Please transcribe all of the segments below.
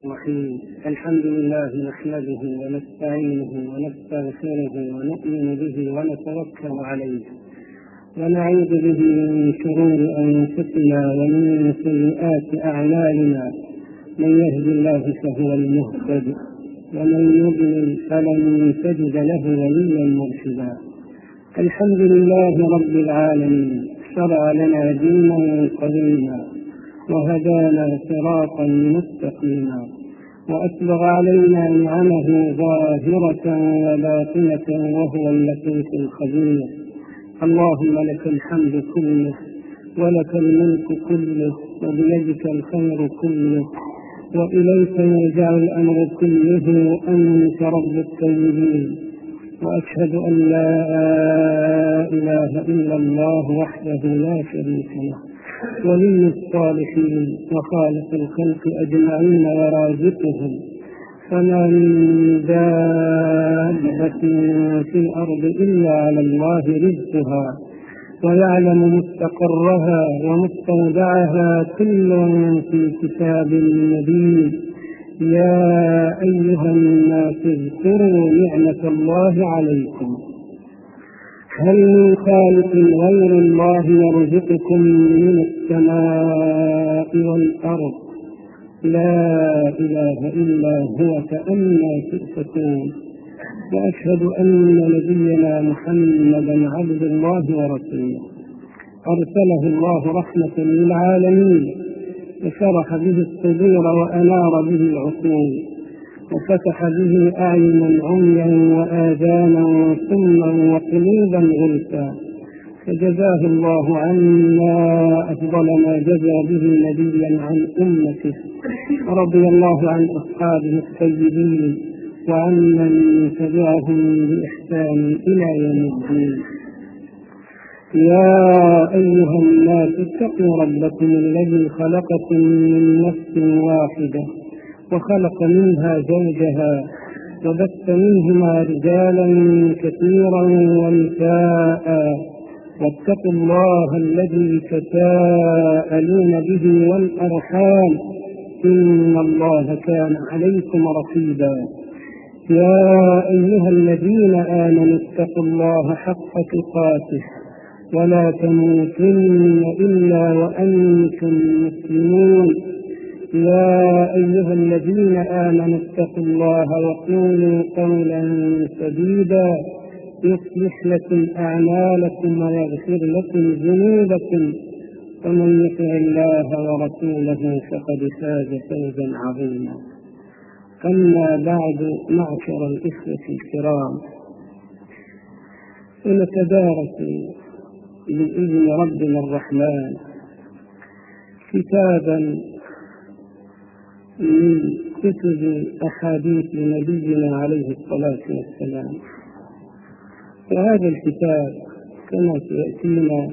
الرحيم. الحمد لله نحمده ونستعينه ونستغفره ونؤمن به ونتوكل عليه ونعوذ به من شرور أنفسنا ومن سيئات أعمالنا. من يهد الله فهو المهتد ومن يضلل فلن تجد له وليا مرشدا. الحمد لله رب العالمين، شرع لنا دينا قويما وهدانا صراطا مستقيما وأسبغ علينا نعمه ظاهرة وباطنة وهو اللطيف الخبير. اللهم لك الحمد كله ولك الملك كله وبيدك الخير كله وإليك يرجع الأمر كله، أنت رب الطيبين. وأشهد أن لا إله إلا الله وحده لا شريك له، ولي الصالحين وخالق الخلق أجمعين ورازقهم. فما من دابة في الأرض إلا على الله رزقها ويعلم مستقرها ومستودعها، كل في كتاب مبين. يا أيها الناس اذكروا نعمة الله عليكم، هل من خالق غير الله يرزقكم من السماء والأرض؟ لا إله إلا هو، فأنى تؤفكون. وأشهد أن نبينا محمدا عبد الله ورسوله، أرسله الله رحمة للعالمين، وشرح به الصدور وأنار به العقول، وفتح به أعينا عميا وآذانا صما وقلوبا غلفا، فجزاه الله عنا أفضل ما جزى به نبيا عن أمته. رضي الله عن أصحابه الطيبين وعن من تبعهم بإحسان إلى يوم الدين. يا أيها الناس اتقوا ربكم الذي خلقكم من نفس واحدة وخلق منها زوجها وبث منهما رجالا كثيرا ونساء، واتقوا الله الذي تساءلون به والأرحام، إن الله كان عليكم رقيبا. يا أيها الذين آمنوا اتقوا الله حق تقاته ولا تموتن إلا وأنتم مسلمون. يا أيها الذين آمنوا اتقوا الله وقولوا قولا سديدا يصلح لكم أعمالكم ويغفر لكم ذنوبكم، ومن يطع الله ورسوله فقد فاز فوزا عظيما. أما بعد، معشر الإخوة الكرام، سنتدارس بإذن ربنا الرحمن كتابا من كتب أحاديث نبينا عليه الصلاة والسلام. وهذا الكتاب كما سيأتينا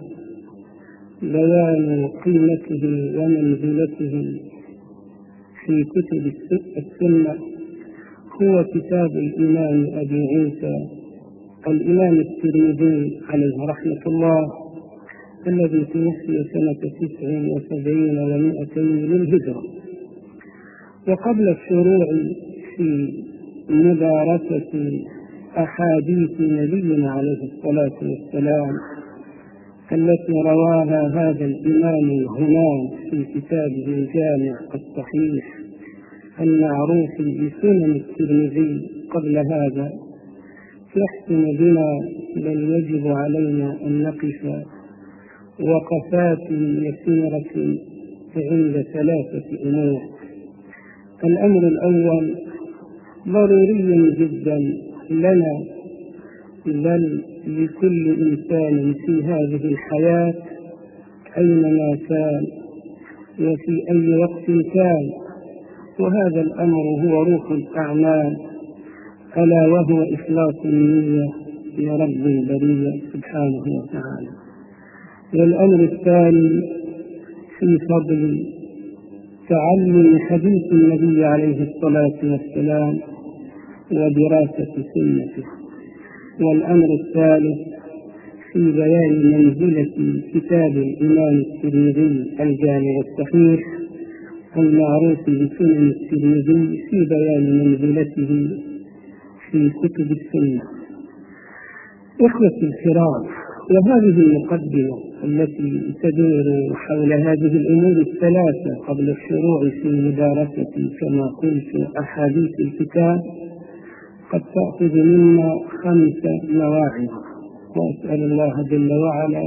بيان قيمته ومنزلته في كتب السنة هو كتاب الإمام أبي عيسى الإمام الترمذي عليه رحمة الله، الذي توفي سنة 79 و200 للهجرة. وقبل الشروع في مدارسة أحاديث نبينا عليه الصلاة والسلام التي رواها هذا الإمام الهمام في كتابه الجامع الصحيح المعروف بسنن الترمذي، قبل هذا يحسن بنا بل يجب علينا أن نقف وقفات يسيرة عند ثلاثة أمور. الأمر الأول ضروري جدا لنا بل لكل إنسان في هذه الحياة أينما كان وفي أي وقت كان، وهذا الأمر هو روح الأعمال، ألا وهو إخلاص النية لرب البرية سبحانه وتعالى. والأمر الثاني في فضل تعلم حديث النبي عليه الصلاة والسلام ودراسة سنته. والأمر الثالث في بيان منزلة كتاب الإمام الترمذي الجامع الصحيح المعروف بسنن الترمذي في بيان منزلته في كتب السنة. إخوتي الكرام، وهذه المقدمة التي تدور حول هذه الأمور الثلاثة قبل الشروع في مدارسة كما قلت أحاديث الكتاب قد تأخذ منا 5 مواعظ، وأسأل الله جل وعلا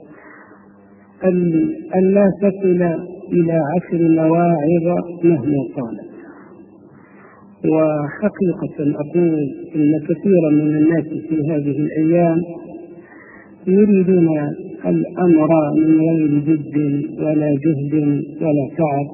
أن لا تصل إلى 10 مواعظ مهما طالت. وحقيقة أقول إن كثيرا من الناس في هذه الأيام يريدون الأمر من غير جد ولا جهد ولا تعب.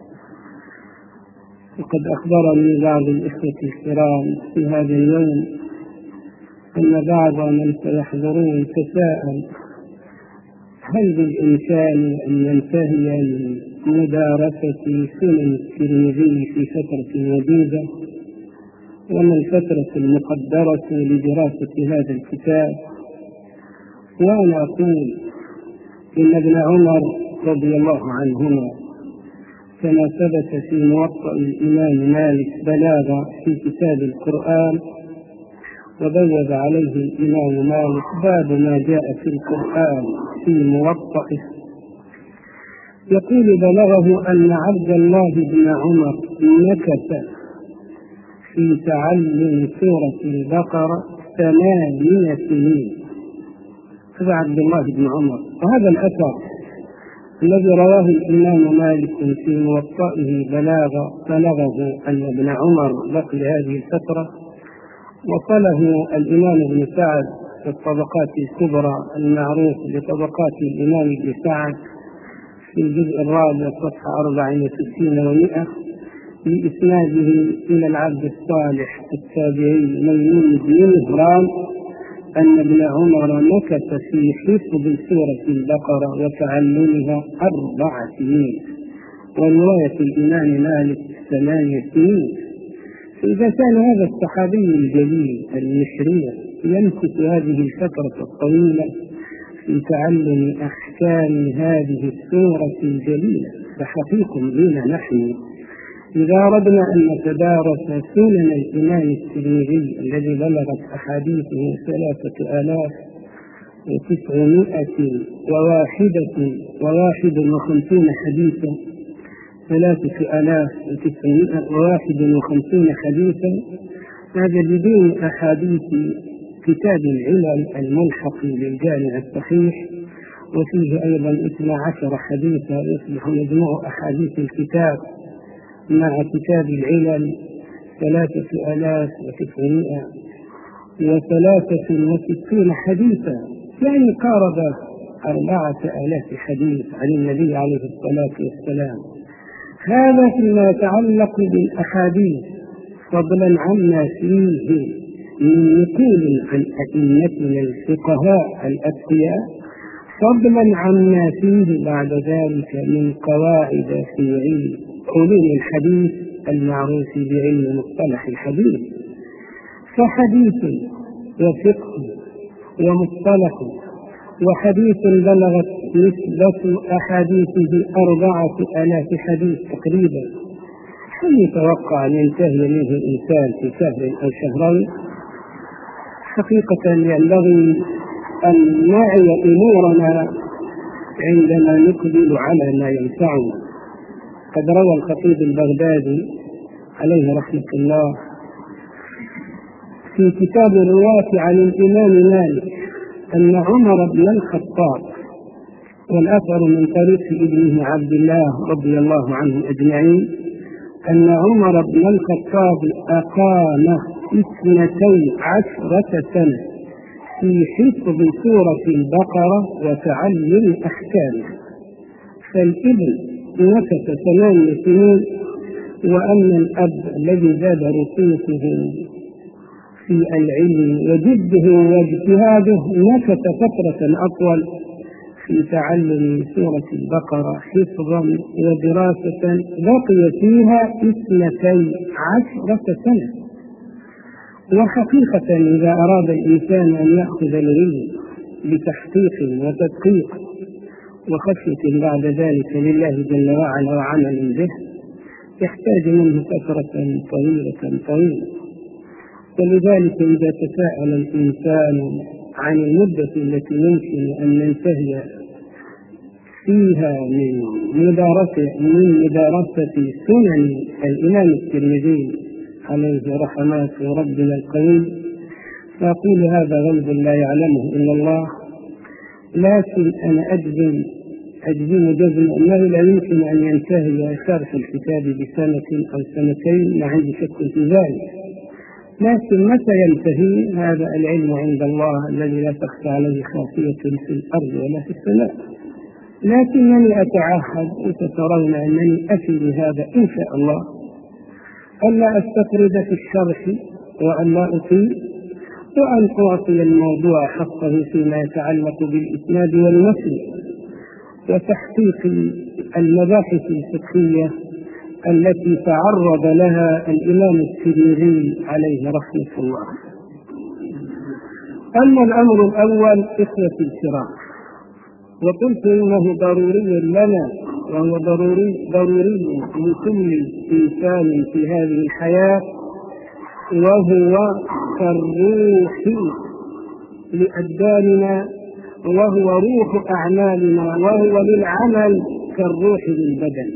وقد أخبرني بعض الإخوة الكرام في هذا اليوم أن بعض من سيحضرون تساءل: هل بالإمكان أن ينتهي من مدارسة سنن الترمذي في فترة وجيزة؟ وما الفترة المقدرة لدراسة هذا الكتاب؟ وأنا أقول إن ابن عمر رضي الله عنهما كما ثبت في موطأ الإمام مالك بلاغ في كتاب القرآن، وبوب عليه الإمام مالك باب ما جاء في القرآن في موطئه، يقول: بلغه أن عبد الله بن عمر مكث في تعلم سورة البقرة 8 سنين. هذا عبد الله بن عمر. وهذا الأثر الذي رواه الإمام مالك في موطئه بلغه أن ابن عمر بقي هذه الفترة، وصله الإمام ابن سعد في الطبقات الكبرى المعروف بطبقات الإمام ابن سعد في الجزء الرابع صفحة 64 و100 بإسناده إلى العبد الصالح التابعي ميمون بن مهران أن ابن عمر مكث في حفظ سورة البقرة وتعلمها 4 سنين، ورواية الإمام مالك 8 سنين. فإذا كان هذا الصحابي الجليل المشريع يمكث هذه الفترة الطويلة في تعلم أحكام هذه السورة الجليلة، فحقيق بنا نحن إذا أردنا أن نتدارس سنن الإمام الترمذي الذي بلغت أحاديثه 3951 حديثا، 3951 حديثا، هذا بدون أحاديث كتاب العلل الملحق للجامع الصحيح، وفيه أيضا 12 حديثا يصبح مجموع أحاديث الكتاب مع كتاب العلل 3963 حديثا، يعني قارب 4000 حديث عن النبي عليه الصلاة والسلام. هذا فيما يتعلق بالأحاديث، فضلا عما فيه من نقول عن أئمتنا الفقهاء الأتقياء، فضلا عما فيه بعد ذلك من قواعد في علوم الحديث المعروف بعلم مصطلح الحديث. فحديث وفقه ومصطلح وحديث بلغت نسبة أحاديثه 4000 حديث تقريبا، هل يتوقع أن ينتهي منه الإنسان في شهر أو شهرين؟ حقيقة ينبغي أن نعي أمورنا عندما نقبل على ما ينفعنا. قد روى الخطيب البغدادي عليه رحمة الله في كتاب الرواة عن الإمام مالك أن عمر بن الخطاب، والأثر من طريق ابنه عبد الله رضي الله عنه أجمعين، أن عمر بن الخطاب أقام 12 سنة في حفظ سورة البقرة وتعلم أحكامها، فالابن مكث 8 سنين، وأن الأب الذي زاد رصيصه في العلم وجده واجتهاده مكث فترة أطول في تعلم سورة البقرة حفظا ودراسة بقي فيها 12 سنة. وحقيقة إذا أراد الإنسان أن يأخذ العلم بتحقيق وتدقيق وخشية بعد ذلك لله جل وعلا وعمل به، يحتاج منه فترة طويلة. ولذلك إذا تساءل الإنسان عن المدة التي يمكن أن ننتهي فيها من مدارسة سنن الإمام الترمذي عليه رحمات ربنا القوي، فأقول هذا غيب لا يعلمه إلا الله. لكن أنا أجزم جزم أنه لا يمكن أن ينتهي شرح الكتاب بسنة أو سنتين، ما عندي شك في ذلك. لكن متى ينتهي هذا العلم عند الله الذي لا تخفى عليه خافية في الأرض ولا في السماء. لكنني أتعهد وسترون أنني أفي بهذا إن شاء الله، ألا أستطرد في الشرح وأن لا أطيل، وأن أعطي الموضوع حقه فيما يتعلق بالإسناد والمتن وتحقيق المباحث الفقهية التي تعرض لها الإمام الترمذي عليه رحمة الله. أما الأمر الأول إخوة الكرام، وقلت إنه ضروري لنا وهو ضروري لكل إنسان في هذه الحياة، وهو كالروح لأبداننا، وهو روح أعمالنا، وهو للعمل كالروح للبدن.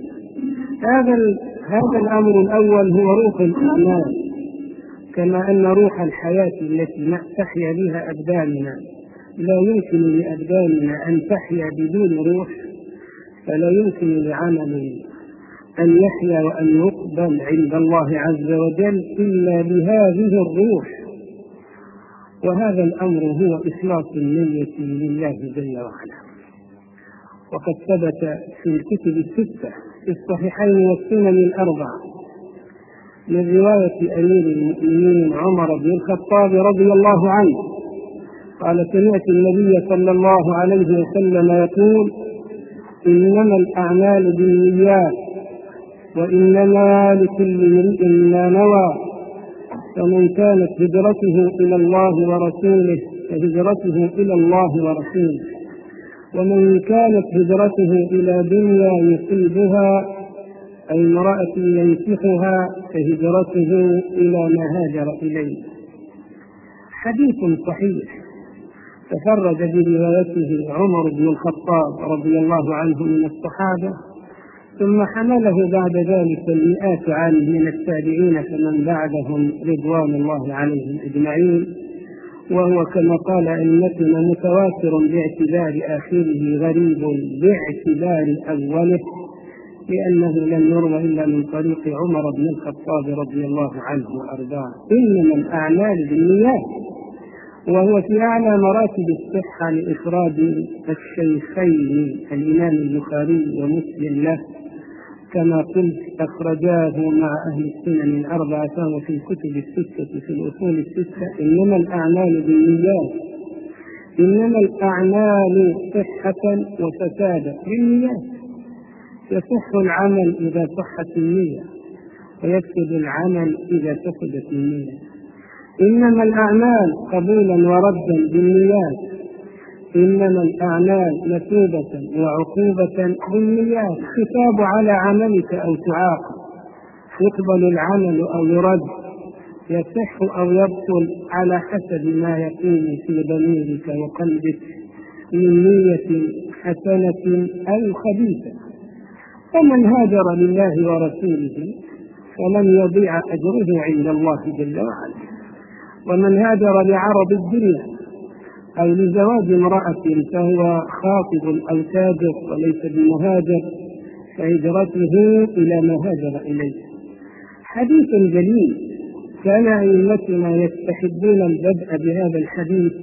هذا الأمر الأول هو روح الأعمال، كما أن روح الحياة التي تحيا بها أبداننا لا يمكن لأبداننا أن تحيا بدون روح، فلا يمكن لعمل أن يحيا وأن يقبل عند الله عز وجل إلا بهذه الروح. وهذا الأمر هو إخلاص النية لله جل وعلا. وقد ثبت في الكتب الستة في الصحيحين والسنن الأربعة من رواية أمير المؤمنين عمر بن الخطاب رضي الله عنه قال: سمعت النبي صلى الله عليه وسلم يقول: إنما الأعمال بالنيات وإنما لكل امرئ ما نوى، فمن كانت هجرته إلى الله ورسوله فهجرته إلى الله ورسوله، ومن كانت هجرته إلى دنيا يصيبها أي امرأة ينكحها فهجرته إلى ما هاجر إليه. حديث صحيح تفرد بروايته عمر بن الخطاب رضي الله عنه من الصحابة، ثم حمله بعد ذلك المئات عام من التابعين فمن بعدهم رضوان الله عليهم أجمعين، وهو كما قال أئمتنا متواتر باعتبار آخره، غريب باعتبار أوله، لأنه لم يروى إلا من طريق عمر بن الخطاب رضي الله عنه وأرضاه. إنما الأعمال بالنيات، وهو في أعلى مراتب الصحة لإخراج الشيخين الإمام البخاري ومسلم له، كما قلت أخرجاه مع أهل السنن الأربعة، فهو في الكتب الستة في الأصول الستة. إنما الأعمال بالنيات، إنما الأعمال صحة وفسادا بالنيات. يصح العمل إذا صحت النية، ويفسد العمل إذا فسدت النية. إنما الأعمال قبولا وردا بالنيات، إنما الأعمال مثوبة وعقوبة بالنيات. خطاب على عملك أو تعاقب، يقبل العمل أو يرد، يصح أو يبطل على حسب ما يكون في ضميرك وقلبك من نية حسنة أو خبيثة. فمن هاجر لله ورسوله فلن يضيع أجره عند الله جل وعلا. ومن هاجر لعرض الدنيا أو لزواج امرأة فهو خاطب أو تاجر وليس بمهاجر، فهجرته إلى ما هاجر إليه. حديث جليل، كان أئمتنا يستحبون البدء بهذا الحديث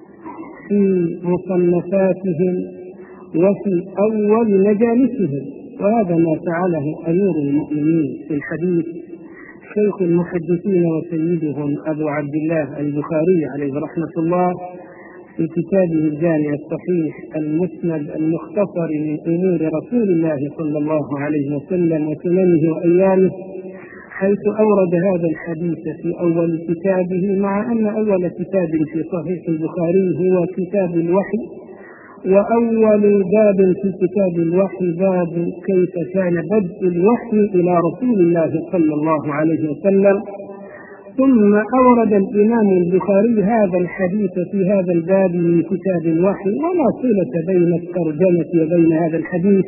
في مصنفاتهم وفي أول مجالسهم، وهذا ما فعله أمير المؤمنين في الحديث شيخ المحدثين وسيدهم أبو عبد الله البخاري عليه رحمة الله في كتابه الجامع الصحيح المسند المختصر من أمور رسول الله صلى الله عليه وسلم وسننه وأيامه، حيث أورد هذا الحديث في أول كتابه، مع أن أول كتاب في صحيح البخاري هو كتاب الوحي، وأول باب في كتاب الوحي باب كيف كان بدء الوحي إلى رسول الله صلى الله عليه وسلم. ثم أورد الإمام البخاري هذا الحديث في هذا الباب من كتاب الوحي، ولا صلة بين الترجمة وبين هذا الحديث،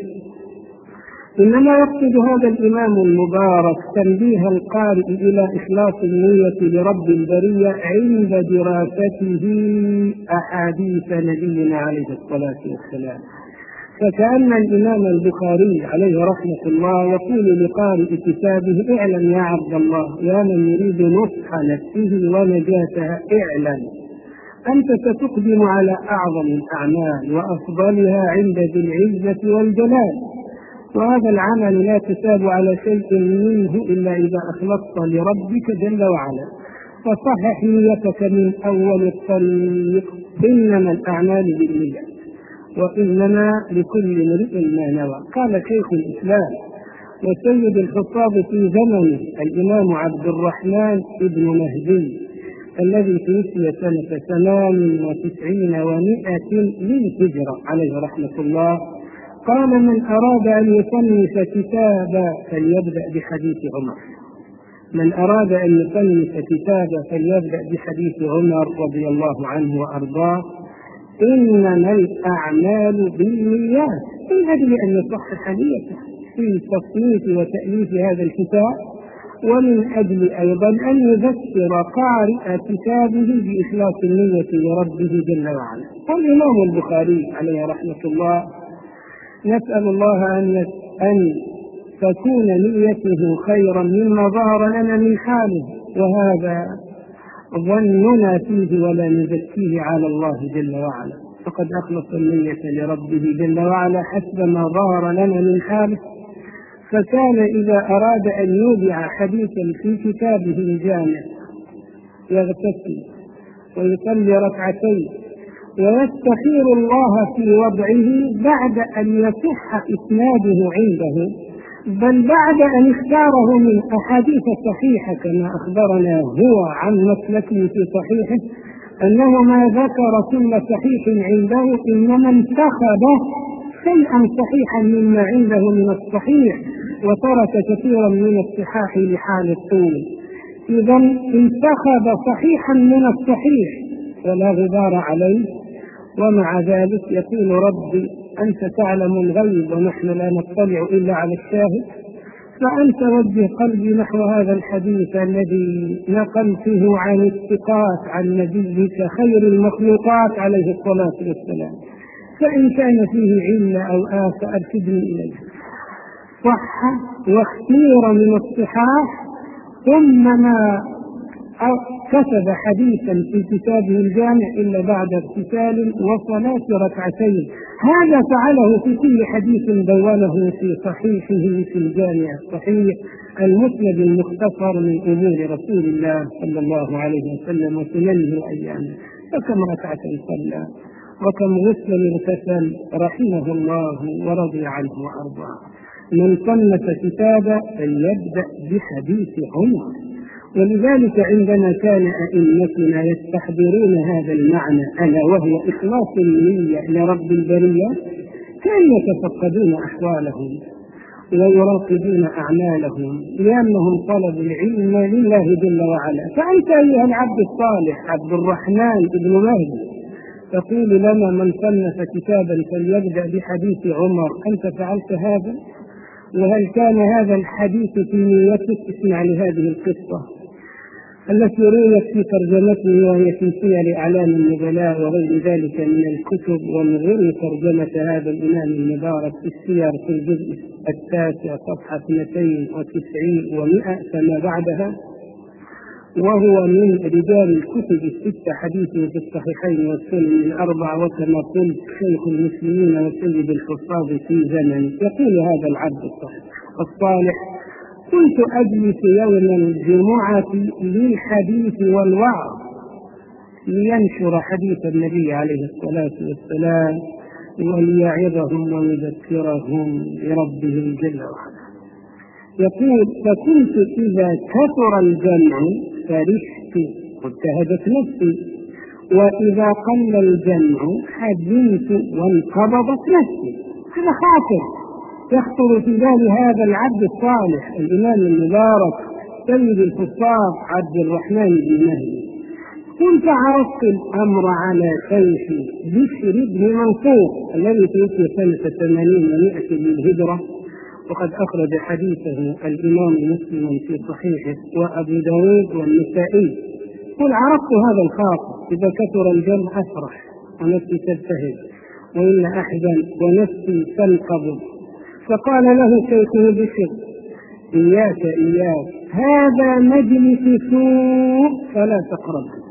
إنما يقصد هذا الإمام المبارك تنبيه القارئ إلى إخلاص النية لرب البرية عند دراسته أحاديث نبينا عليه الصلاة والسلام. فكأن الإمام البخاري عليه رحمة الله يقول لقارئ كتابه: اعلم يا عبد الله، يا من يريد نصح نفسه ونجاتها، اعلم أنت ستقدم على أعظم الأعمال وأفضلها عند ذي العزة والجلال، وهذا العمل لا تثاب على شيء منه إلا إذا أخلصت لربك جل وعلا. فصحح نيتك من أول الطريق، إنما الأعمال بالنيات وإنما لكل امرئ ما نوى. قال شيخ الإسلام وسيد الحفاظ في زمنه الإمام عبد الرحمن بن مهدي الذي توفي سنة 98 و100 للهجرة عليه رحمة الله، قال: من أراد أن يصنف كتابا فليبدأ بحديث عمر. من أراد أن يصنف كتابا فليبدأ بحديث عمر رضي الله عنه وأرضاه: إنما الأعمال بالنيات، من أجل أن يصحح نيته في تصنيف وتأليف هذا الكتاب، ومن أجل أيضا أن يذكر قارئ كتابه بإخلاص النية لربه جل وعلا. والإمام البخاري عليه رحمة الله نسأل الله أن تكون نيته خيرا مما ظهر لنا من حاله، وهذا ظننا فيه ولا نزكيه على الله جل وعلا، فقد أخلص النية لربه جل وعلا حسب ما ظهر لنا من حاله. فكان إذا أراد أن يودع حديثا في كتابه الجامع يغتسل ويصلي ركعتين ويستخير الله في وضعه بعد أن يصح إسناده عنده، بل بعد أن اختاره من أحاديث صحيحة كما أخبرنا هو عن مسلكه في صحيحه أنه ما ذكر كل صحيح عنده، إنما انتخب شيئا صحيحا مما عنده من الصحيح وترك كثيرا من الصحاح لحال الطول. إذا انتخب صحيحا من الصحيح ولا غبار عليه، ومع ذلك يقول: ربي أنت تعلم الغيب ونحن لا نطلع إلا على الشاهد، فأنت وجه قلبي نحو هذا الحديث الذي نقلته عن الثقات عن نبيك خير المخلوقات عليه الصلاة والسلام، فإن كان فيه علة أو آفة أرشدني إليه. صح واختير من الصحاح، ثم ما كتب حديثا في كتابه الجامع إلا بعد اغتسال وصلاة ركعتين. هذا فعله في كل حديث دونه في صحيحه في الجامع الصحيح المسند المختصر من أمور رسول الله صلى الله عليه وسلم وسننه وأيامه. فكم ركعة صلى وكم غسل اغتسل رحمه الله ورضي عنه وأرضاه. من صنف كتابا فليبدأ بحديث عمر. ولذلك عندما كان أئمتنا يستحضرون هذا المعنى ألا وهو إخلاص النية لرب البرية، كانوا يتفقدون أحوالهم ويراقبون أعمالهم لأنهم طلبوا العلم لله جل وعلا. فأنت أيها العبد الصالح عبد الرحمن بن مهدي تقول لنا: من صنف كتابا فليبدأ بحديث عمر، أنت فعلت هذا؟ وهل كان هذا الحديث في نيتك؟ اسمع لهذه القصة التي رويت في ترجمته وهي في سير أعلام النبلاء وغير ذلك من الكتب، ومن غير ترجمة هذا الإمام المبارك في السير في الجزء 9 صفحة 290 و100 فما بعدها، وهو من رجال الكتب 6 حديثه في الصحيحين والسنن 4، وكما قلت شيخ المسلمين وسيد الحفاظ في زمن. يقول هذا العبد الصالح: كنت أجلس يوم الجمعة للحديث والوعظ لينشر حديث النبي عليه الصلاة والسلام وليعظهم ويذكرهم بربهم جل وعلا. يقول: فكنت إذا كثر الجمع فرحت واجتهدت نفسي وإذا قل الجمع حزنت وانقبضت نفسي. هذا خاطر يخطر في بال هذا العبد الصالح الإمام المبارك سيد الفصاح عبد الرحمن بن مهدي. كنت عرضت الأمر على شيخ بشر بن منصور الذي توفي سنة 80 و100 للهجرة، وقد أخرج حديثه الإمام مسلم في صحيحه وأبو داود والنسائي. قل عرفت هذا الخاطر، إذا كثر الجمع أفرح ونفسي تبتهج، وإن أحزن ونفسي تنقبض. فقال له شيخه بشر: إياك هذا مجلس سوء فلا تقربه.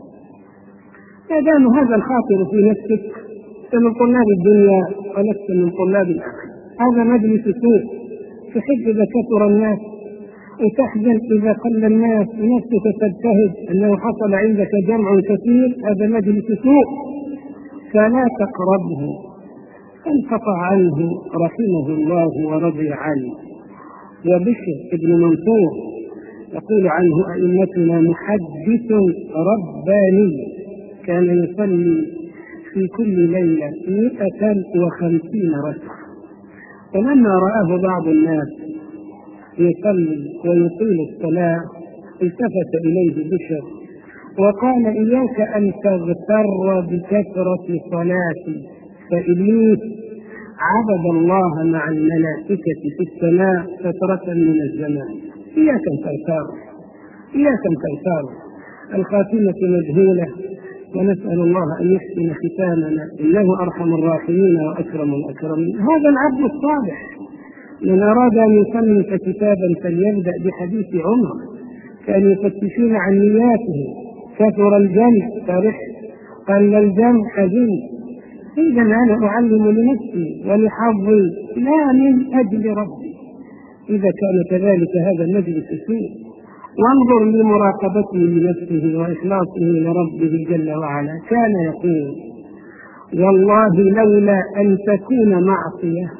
ما دام هذا الخاطر في نفسك من طلاب الدنيا ولست من طلاب الآخرة، هذا مجلس سوء. تحب إذا كثر الناس وتحزن إذا قل الناس، ونفسك تبتهج أنه حصل عندك جمع كثير، هذا مجلس سوء فلا تقربه. فانقطع عنه رحمه الله ورضي عنه. وبشر بن منصور يقول عنه أئمتنا: محدث رباني، كان يصلي في كل ليلة 150 ركعة. فلما رآه بعض الناس يصلي ويطيل الصلاة التفت إليه بشر وقال: إياك أن تغتر بكثرة صلاتي، فإبليس عبد الله مع الملائكة في السماء فترة من الزمان. إياك أن تغتر. الخاتمة مجهولة، ونسأل الله أن يحسن ختامنا، إنه أرحم الراحمين وأكرم الأكرمين. هذا العبد الصالح من أراد أن يصنف كتابا فليبدأ بحديث عمر، كانوا يفتشون عن نياته. كثر الجمع فرح، قل الجمع حزن. إذا أنا أعلم لنفسي ولحظي لا من أجل ربي. إذا كان كذلك هذا المجلس سوء. وانظر لمراقبته لنفسه وإخلاصه لربه جل وعلا. كان يقول: والله لولا أن تكون معصية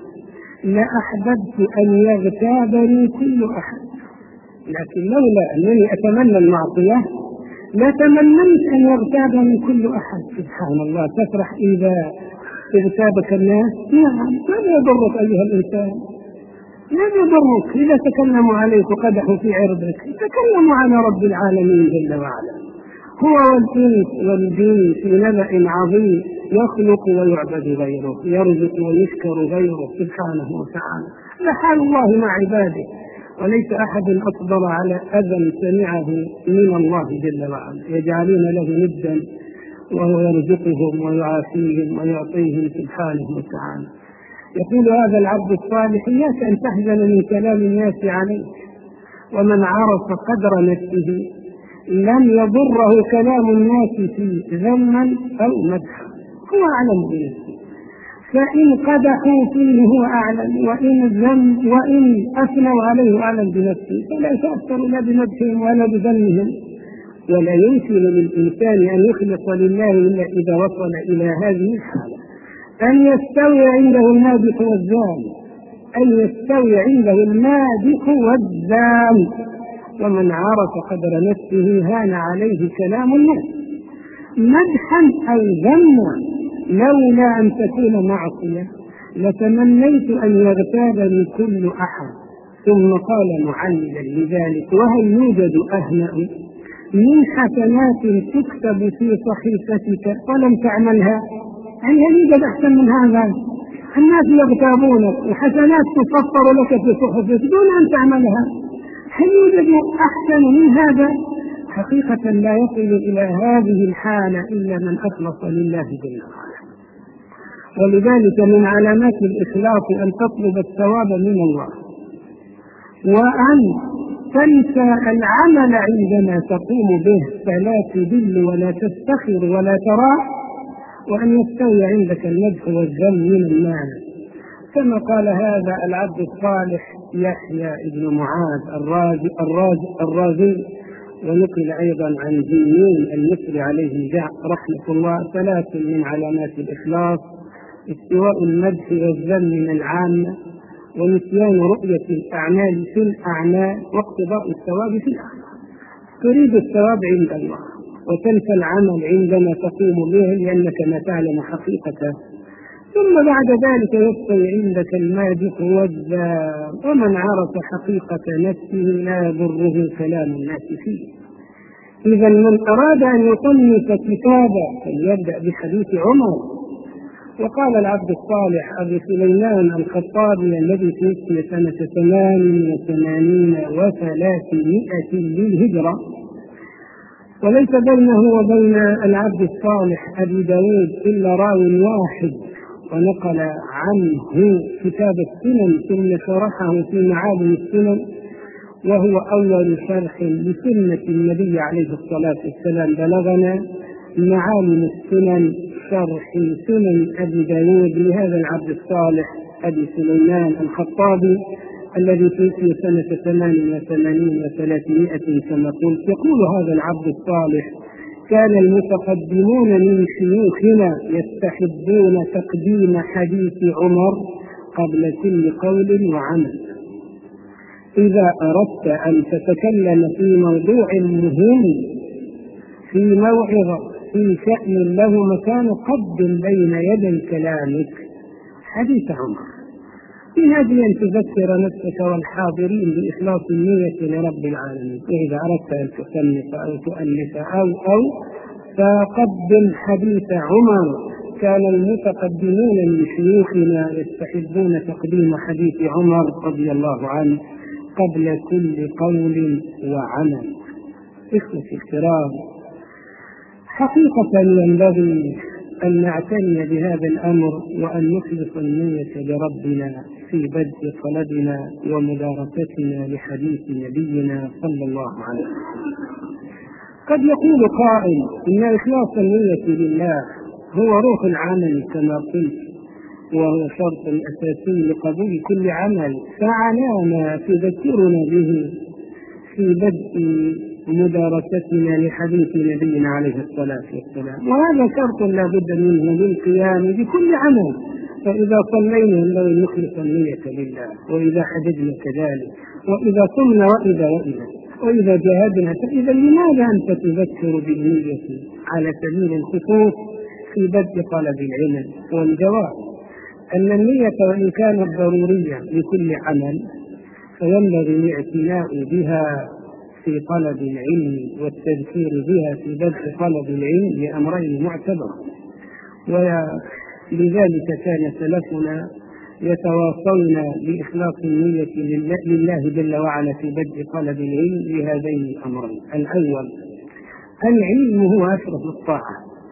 لأحببت أن يغتابني كل أحد، لكن لولا أنني أتمنى المعصية لتمنيت أن يغتابني كل أحد. سبحان الله، تفرح إذا اغتابك الناس؟ نعم، ماذا يضرك أيها الإنسان؟ ماذا يضرك إذا تكلموا عليك وقدحوا في عرضك؟ تكلموا على رب العالمين جل وعلا. هو والإنس والجن في نبأ عظيم، يخلق ويعبد غيره، يرزق ويشكر غيره سبحانه وتعالى. لحال الله مع عباده، وليس أحد أصبر على أذى سمعه من الله جل وعلا. يجعلون له ندا وهو يرزقهم ويعافيهم ويعطيهم سبحانه وتعالى. يقول هذا العبد الصالح: إياك أن تحزن من كلام الناس عليك، ومن عرف قدر نفسه لم يضره كلام الناس فيه ذما أو مدحا. هو أعلم بنفسه، فإن قدحوا فيه هو أعلم، وإن أثنوا عليه أعلم بنفسه، فلا يتأثر لا بمدحهم ولا بذمهم. ولا يمكن للإنسان أن يخلص لله إلا إذا وصل إلى هذه الحالة، أن يستوي عنده المادح والذام. ومن عرف قدر نفسه هان عليه كلام الناس مدحا أو ذما. لولا أن تكون معصية لتمنيت أن يغتابني كل أحد. ثم قال معللا لذلك: وهل يوجد أهنأ من حسنات تكتب في صحيفتك ولم تعملها؟ يعني هل يوجد أحسن من هذا؟ الناس يغتابونك وحسنات تصفر لك في صحفتك دون أن تعملها. هل يوجد أحسن من هذا؟ حقيقة لا يصل إلى هذه الحالة إلا من أخلص لله جل وعلا. ولذلك من علامات الإخلاص أن تطلب الثواب من الله، وأن تنسى العمل عندما تقوم به، فلا تدل ولا تفتخر ولا ترى، وأن يستوي عندك المدح والذم من الناس. كما قال هذا العبد الصالح يحيى بن معاذ الرازي، ونقل أيضا عن زينون المصري عليه رحمة الله: ثلاث من علامات الإخلاص: استواء المدح والذم من العامة، ونسيان رؤية الأعمال في الأعمال، واقتضاء الثواب في الأعمال. تريد الثواب عند الله وتنسى العمل عندما تقوم به لأنك لا تعلم حقيقته. ثم بعد ذلك يبقي عندك المادح والذاب، ومن عرف حقيقة نفسه لا يضره كلام الناس فيه. إذا من أراد أن يصنف كتابا فليبدأ بحديث عمر. وقال العبد الصالح أبي سليمان الخطابي الذي توفي سنة 88 و300 للهجرة، وليس بينه وبين العبد الصالح أبي داود إلا راو واحد، ونقل عنه كتاب السنن ثم شرحه في معالم السنن، وهو أول شرح لسنة النبي عليه الصلاة والسلام بلغنا. معالم السنن شرح سنن أبي داود لهذا العبد الصالح أبي سليمان الخطابي الذي توفي سنة 88 و300 كما قلت. يقول هذا العبد الصالح: كان المتقدمون من شيوخنا يستحبون تقديم حديث عمر قبل كل قول وعمل. إذا أردت أن تتكلم في موضوع مهم، في موعظة، في شأن له مكان، قدم بين يدي كلامك حديث عمر، بهذه أن تذكر نفسك والحاضرين بإخلاص النية لرب العالمين. وإذا أردت أن تصنف أو تؤلف أو فقدم حديث عمر. كان المتقدمون من شيوخنا يستحبون تقديم حديث عمر رضي الله عنه قبل كل قول وعمل. إخوتي الكرام، حقيقة ينبغي أن نعتني بهذا الأمر وأن نخلص النية لربنا في بدء طلبنا ومدارستنا لحديث نبينا صلى الله عليه وسلم. قد يقول قائل إن إخلاص النية لله هو روح العمل كما قلت، وهو شرط أساسي لقبول كل عمل، فعلامة تذكرنا به في بدء مدارستنا لحديث نبينا عليه الصلاة والسلام. وهذا شرط لا بد منه للقيام بكل عمل. فإذا صلينا ينبغي نخلص النية لله، وإذا حججنا كذلك، وإذا صمنا وإذا جاهدنا. فإذا لماذا أنت تذكر بالنية على سبيل الخصوص في بدء طلب العلم؟ والجواب أن النية وإن كانت ضرورية لكل عمل فينبغي الاعتناء بها في طلب العلم والتذكير بها في بدء طلب العلم لأمرين معتبر. ولذلك كان سلفنا يتواصلون بإخلاص النية لله جل وعلا في بدء طلب العلم لهذين الأمرين. الأول: العلم هو أشرف الطاعة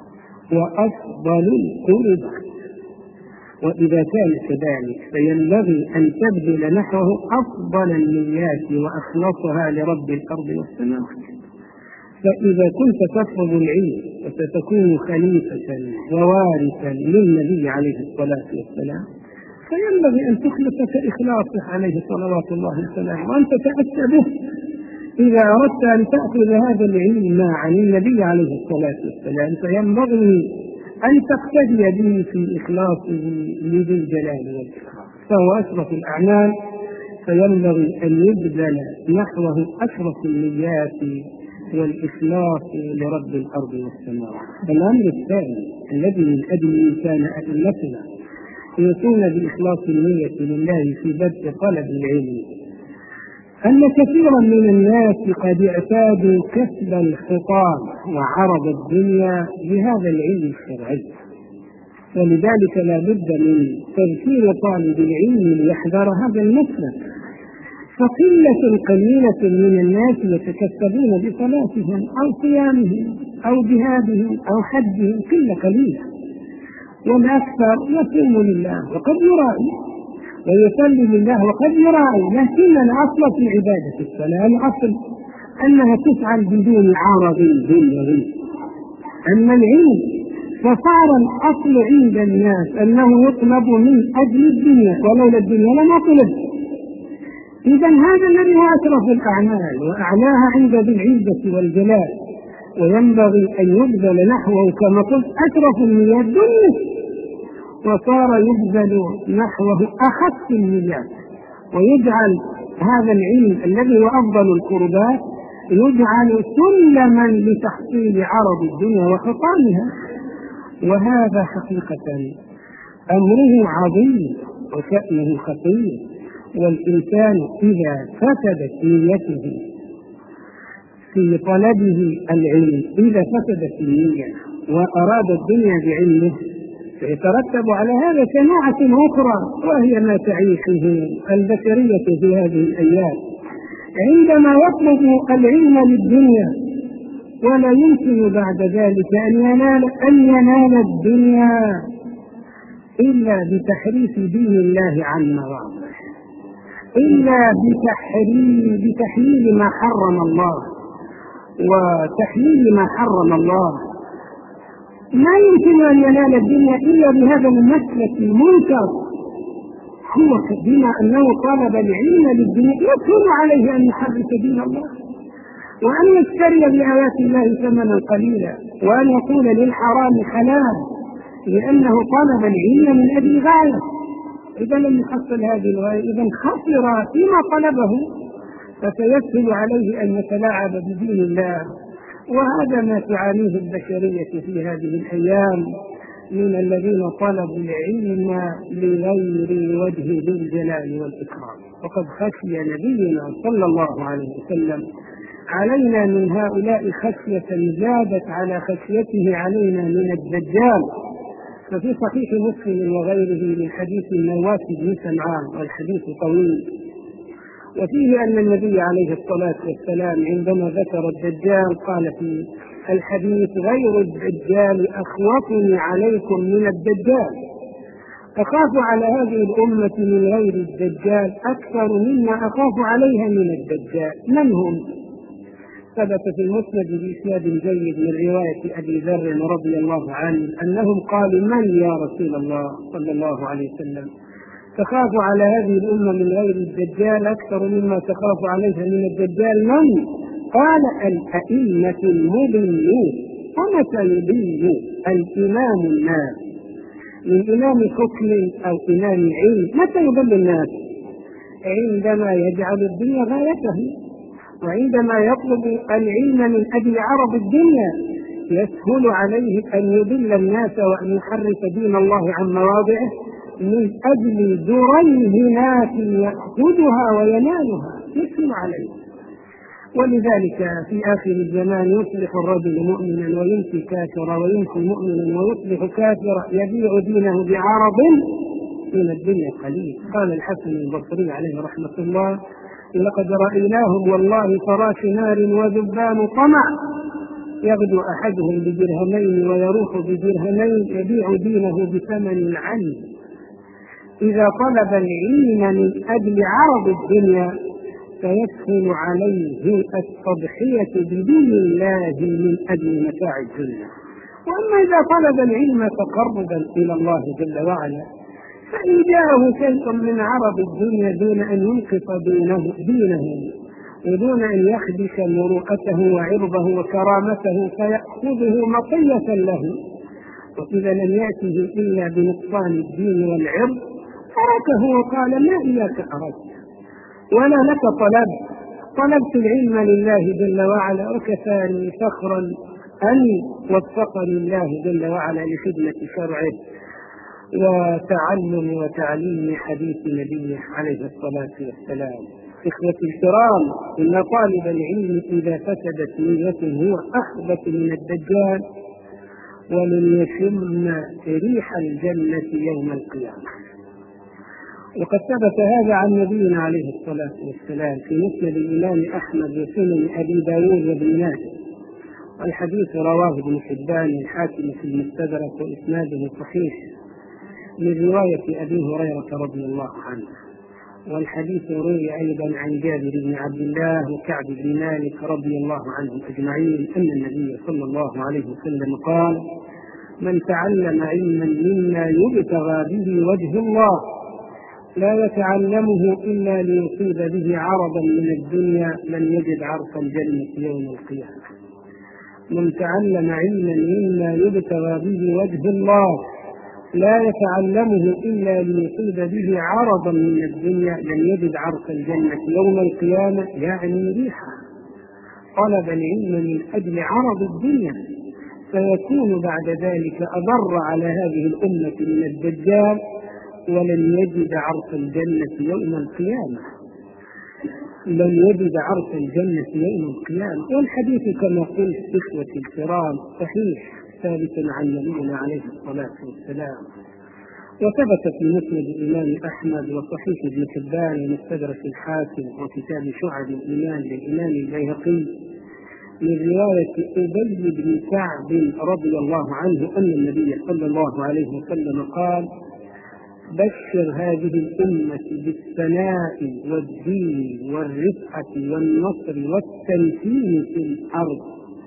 وأفضل القربات، وإذا كان كذلك فينبغي أن تبذل نحوه أفضل النيات وأخلصها لرب الأرض والسماوات. فإذا كنت تطلب العلم وستكون خليفة ووارثا للنبي عليه الصلاة والسلام فينبغي أن تخلص كإخلاصه عليه صلوات الله وسلامه، وأن تتأتى به. إذا أردت أن تأخذ هذا العلم عن النبي عليه الصلاة والسلام فينبغي أن تقتدي به في إخلاصه لذي الجلال والإكرام، فهو أشرف الأعمال، فينبغي أن يبذل نحوه أشرف النيات والإخلاص لرب الأرض والسماوات. الأمر الثاني الذي من أجله كان أئمتنا يوصون بإخلاص النية لله في بدء طلب العلم أن كثيرا من الناس قد اعتادوا كسب الحطام وعرض الدنيا بهذا العلم الشرعي، ولذلك لا بد من تذكير طالب العلم ليحذر هذا المسلك. فقلة قليلة من الناس يتكسبون بصلاتهم أو صيامهم أو جهادهم أو حجهم، قلة قليلة، والأكثر يصوم لله وقد يراعي ويصلي لله وقد يراعي، لكن الأصل في عبادة الصلاة الأصل أنها تفعل بدون عرض دنيوي. أما العلم فصار الأصل عند الناس أنه يطلب من أجل الدنيا، ولولا الدنيا لما طلب. إذا هذا الذي هو أشرف الأعمال وأعلاها عند ذي العزة والجلال، وينبغي أن يبذل نحوه كما قلت أشرف النيات دنيا، وصار يبذل نحوه أخف النيات، ويجعل هذا العلم الذي هو أفضل القربات يجعل سلما لتحصيل عرض الدنيا وحطامها، وهذا حقيقة أمره عظيم وشأنه خطير. والإنسان إذا فسدت نيته في طلبه العلم، إذا فسدت النية وأراد الدنيا بعلمه، فيترتب على هذا شناعة أخرى، وهي ما تعيشه البشرية في هذه الأيام. عندما يطلب العلم للدنيا ولا يمكن بعد ذلك أن ينال الدنيا إلا بتحريف دين الله عن مواضعه، إلا بتحليل ما حرم الله وتحليل ما حرم الله. ما يمكن أن ينال الدنيا إلا بهذا المسلك المنكر، هو بما أنه طلب العلم للدنيا يسهل عليه أن يحرف دين الله، وأن يشتري بآيات الله ثمنا قليلا، وأن يقول للحرام حلال لأنه طلب العلم من أجل غاية. إذا لم يحصل هذه الغاية إذا خسر فيما طلبه، فسيسهل عليه أن يتلاعب بدين الله. وهذا ما تعانيه البشرية في هذه الأيام من الذين طلبوا العلم لغير وجه ذي الجلال والإكرام. وقد خشي نبينا صلى الله عليه وسلم علينا من هؤلاء خشية زادت على خشيته علينا من الدجال. ففي صحيح مسلم وغيره من حديث النواس بن سمعان، والحديث طويل، وفيه أن النبي عليه الصلاة والسلام عندما ذكر الدجال قال في الحديث: غير الدجال أخوفني عليكم من الدجال، أخاف على هذه الأمة من غير الدجال أكثر مما أخاف عليها من الدجال. من هم؟ ثبت في المسند بإسناد جيد من رواية أبي ذر رضي الله عنه أنهم قالوا: من يا رسول الله صلى الله عليه وسلم تخاف على هذه الأمة من غير الدجال أكثر مما تخاف عليها من الدجال؟ من؟ قال: الأئمة المضلون. ومتى يضل الإمام الناس من إمام حكم أو إمام علم؟ متى يضل الناس؟ عندما يجعل الدنيا غايته، وعندما يطلب العلم من أجل عرض الدنيا يسهل عليه أن يضل الناس وأن يحرف دين الله عن مواضعه من أجل دريهنات يأخذها وينالها، يسهل عليه. ولذلك في آخر الزمان يصلح الرجل مؤمنا ويمسي كافرا، ويمسي مؤمنا ويصلح كافرا، يبيع دينه بعرض من الدنيا قليل. قال الحسن البصري عليه رحمة الله: لقد رأيناهم والله فراش نار وذبان طمع، يغدو أحدهم بدرهمين ويروح بدرهمين، يبيع دينه بثمن عنه. إذا طلب العلم من أجل عرض الدنيا فيسهل عليه التضحية بدين الله من أجل متاع الدنيا. وأما إذا طلب العلم تقربا إلى الله جل وعلا فإن جاءه شيء من عرض الدنيا دون أن ينقص دينه ودون أن يخدش مروءته وعرضه وكرامته فيأخذه مطية له، وإذا لم يأته إلا بنقصان الدين والعرض تركه وقال: ما إياك أردت ولا لك طلبت العلم لله جل وعلا، وكفاني فخرا أن وفقني الله جل وعلا لخدمة شرعه وتعلم وتعليم حديث نبيه عليه الصلاة والسلام. إخوتي الكرام، إن طالب العلم إذا فسدت نيته هو أخبث من الدجال ولن يشم ريح الجنة يوم القيامة. وقد ثبت هذا عن نبينا عليه الصلاة والسلام في مسند الإمام أحمد وسنن أبي داود وابن ماجه، والحديث رواه ابن حبان الحاكم في المستدرك وإسناده صحيح من رواية أبي هريرة رضي الله عنه. والحديث روي أيضا عن جابر بن عبد الله وكعب بن مالك رضي الله عنهم أجمعين أن النبي صلى الله عليه وسلم قال: من تعلم علما مما يبتغى به وجه الله لا يتعلمه إلا ليصيب به عرضا من الدنيا لم يجد عرف الجنة يوم القيامة. من تعلم علما مما يبتغى به وجه الله لا يتعلمه إلا ليصيب به عرضا من الدنيا لم يجد عرف الجنة يوم القيامة، يعني ريحة. طلب العلم من أجل عرض الدنيا، فيكون بعد ذلك أضر على هذه الأمة من الدجال، ولن يجد عرف الجنة يوم القيامة. لن يجد عرف الجنة يوم القيامة. والحديث كما قلت إخوتي الكرام صحيح ثابت عن نبينا عليه الصلاة والسلام، وثبت في مسند الإمام أحمد وصحيح ابن حبان ومستدرك الحاكم وكتاب شعب الإيمان للإمام البيهقي من رواية أبي بن كعب رضي الله عنه أن النبي صلى الله عليه وسلم قال: بشر هذه الأمة بالثناء والدين والرفعة والنصر والتمكين في الأرض،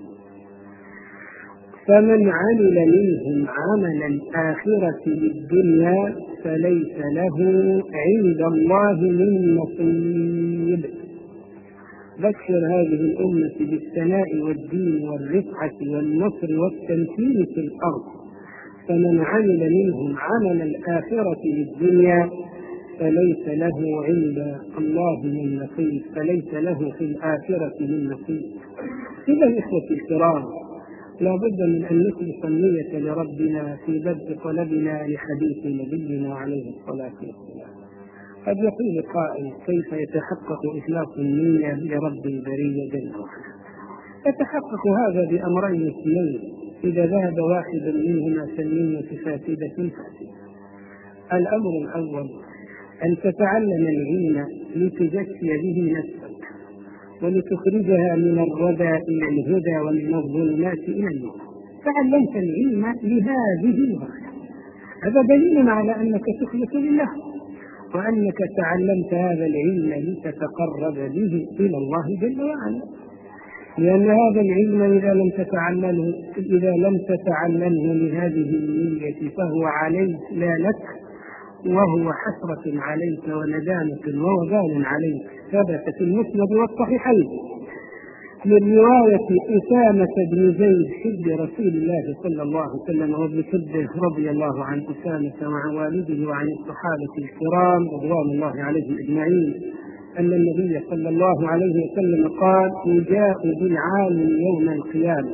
فمن عمل منهم عمل الآخرة للدنيا فليس له عند الله من نصيب. بشر هذه الأمة بالثناء والدين والرفعة والنصر والتمكين في الأرض، فمن عمل منهم عمل الآخرة للدنيا فليس له عند الله من نصيب، فليس له في الآخرة من نصيب. إذا إخوتي الكرام، لا بد من أن نخلص النية لربنا في بدء طلبنا لحديث نبينا عليه الصلاة والسلام. قد يقول قائل: كيف يتحقق إخلاص النية لرب البرية جل وعلا؟ يتحقق هذا بأمرين اثنين، إذا ذهب واحد منهما فالنية فاسدة. الأمر الأول أن تتعلم العلم لتزكي به نفسك ولتخرجها من الردى إلى الهدى ومن الظلمات إلى النور. تعلمت العلم لهذه الغاية، هذا دليل على أنك تخلص لله، وأنك تعلمت هذا العلم لتتقرب به إلى الله جل وعلا. لأن هذا العلم إذا لم تتعلمه لهذه النية فهو عليك لا لك، وهو حسرة عليك وندامة ووبال عليك. ثبت في المسند والصحيحين من رواية أسامة بن زيد حب رسول الله صلى الله عليه وسلم وابن حبه رضي الله عن أسامة وعن والده وعن الصحابة الكرام رضوان الله عليهم أجمعين أن النبي صلى الله عليه وسلم قال: يجاء بالعالم يوم القيامة،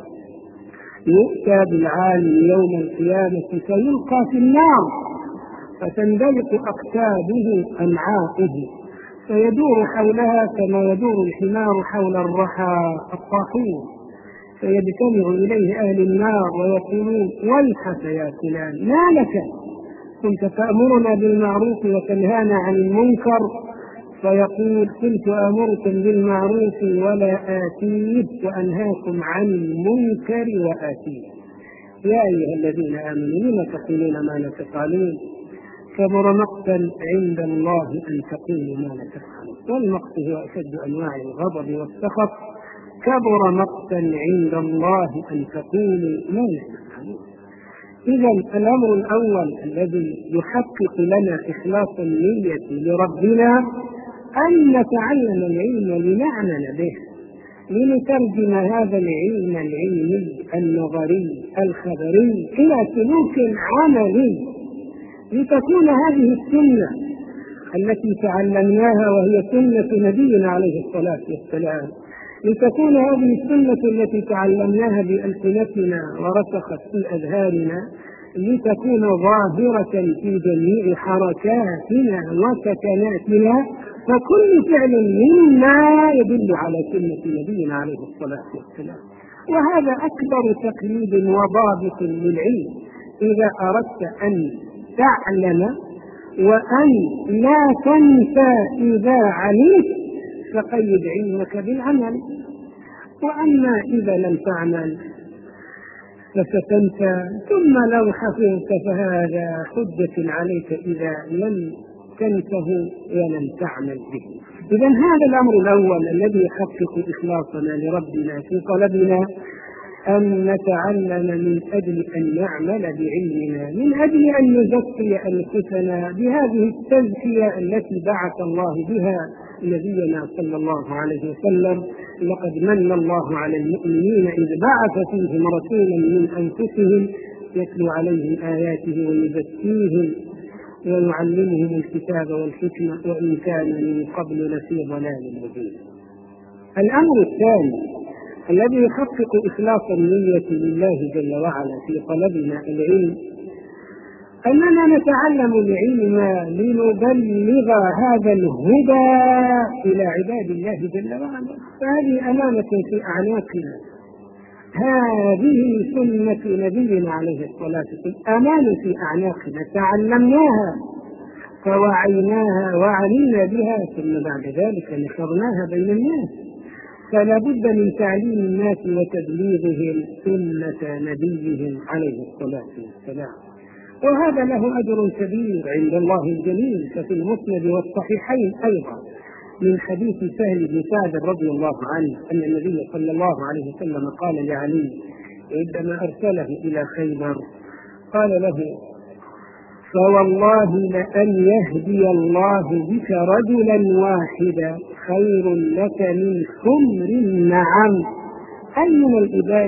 يؤتى بالعالم يوم القيامة فيلقى في النار فتندلق أقتابه أمعاؤه فيدور حولها كما يدور الحمار حول الرحى الطاحون، فيجتمع إليه أهل النار ويقولون: ويحك يا فلان، ما لك؟ كنت تأمرنا بالمعروف وتنهانا عن المنكر. فيقول: كنت أمركم بالمعروف ولا آتيه، وأنهاكم عن المنكر وآتيه. يا أيها الذين آمنوا لم تقولون ما لا تفعلون؟ كبر مقتا عند الله أن تقولوا ما لا تفعلون. والمقت هو أشد أنواع الغضب والسخط. كبر مقتا عند الله أن تقولوا ما لا تفعلون. إذا الأمر الأول الذي يحقق لنا إخلاص النية لربنا أن نتعلم العلم لنعمل به، لنترجم هذا العلم العلمي النظري الخبري إلى سلوك عملي، لتكون هذه السنة التي تعلمناها وهي سنة نبينا عليه الصلاة والسلام، لتكون هذه السنة التي تعلمناها بألسنتنا ورسخت في أذهاننا، لتكون ظاهرة في جميع حركاتنا وسكناتنا، فكل فعل منا يدل على سنة نبينا عليه الصلاة والسلام. وهذا أكبر تقييد وضابط للعلم. إذا أردت أن تعلم وأن لا تنسى إذا علمت فقيد علمك بالعمل، وأما إذا لم تعمل فستنسى، ثم لو حفظت فهذا حجة عليك إذا لم تنسه ولم تعمل به. إذن هذا الأمر الأول الذي يحقق إخلاصنا لربنا في طلبنا، أن نتعلم من أجل أن نعمل بعلمنا، من أجل أن نزكي أنفسنا بهذه التزكية التي بعث الله بها نبينا صلى الله عليه وسلم. لقد من الله على المؤمنين إذ بعث فيهم رسولا من أنفسهم يتلو عليهم آياته ويزكيهم ويعلمهم الكتاب والحكمة وإن كان من قبل لفي ضلال مبين. الأمر الثاني الذي يحقق إخلاص النية لله جل وعلا في طلبنا العلم أننا نتعلم العلم لنبلغ هذا الهدى إلى عباد الله جل وعلا، فهذه أمانة في أعناقنا، هذه سنة نبينا عليه الصلاة والسلام، أمانة في أعناقنا تعلمناها فوعيناها وعملنا بها، ثم بعد ذلك نشرناها بين الناس، فلا بد من تعليم الناس وتبليغهم سنة نبيهم عليه الصلاة والسلام، وهذا له أجر كبير عند الله الجليل. ففي المسند والصحيحين أيضا من حديث سهل بن سعد رضي الله عنه أن النبي صلى الله عليه وسلم قال لعلي عندما أرسله إلى خيبر، قال له: فوالله لأن يهدي الله بك رجلا واحدا خير لك من حمر النعم، أي من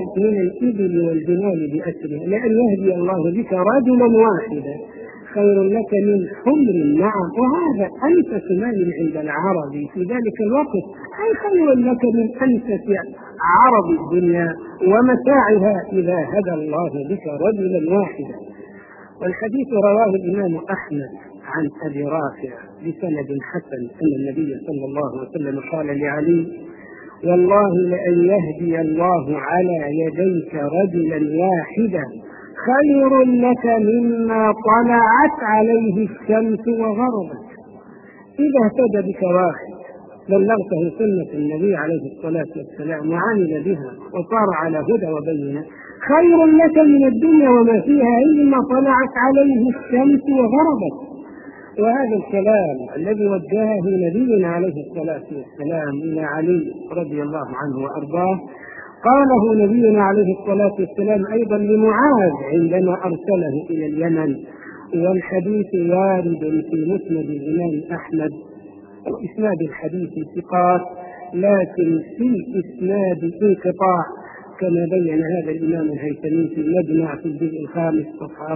الإبل والجمال بأسرها، لأن يهدي الله بك رجلا واحدا خير لك من حمر النعم، وهذا أنفس مال عند العرب في ذلك الوقت، أي خير لك من أنفس عرب الدنيا ومتاعها إذا هدى الله بك رجلا واحدا. والحديث رواه الإمام أحمد عن أبي رافع بسند حسن أن النبي صلى الله عليه وسلم قال لعلي: والله لأن يهدي الله على يديك رجلا واحدا خير لك مما طلعت عليه الشمس وغربت. إذا اهتدى بك واحد بلغته سنة النبي عليه الصلاة والسلام وعمل بها وصار على هدى وبينة، خير لك من الدنيا وما فيها مما طلعت عليه الشمس وغربت. وهذا الكلام الذي وجهه نبينا عليه الصلاة والسلام إلى علي رضي الله عنه وأرضاه قاله نبينا عليه الصلاة والسلام أيضا لمعاذ عندما أرسله إلى اليمن، والحديث وارد في مسند الإمام أحمد، وإسناد الحديث ثقات لكن في إسناد انقطاع كما بين هذا الإمام الهيثمي في المجمع في الجزء الخامس صفحة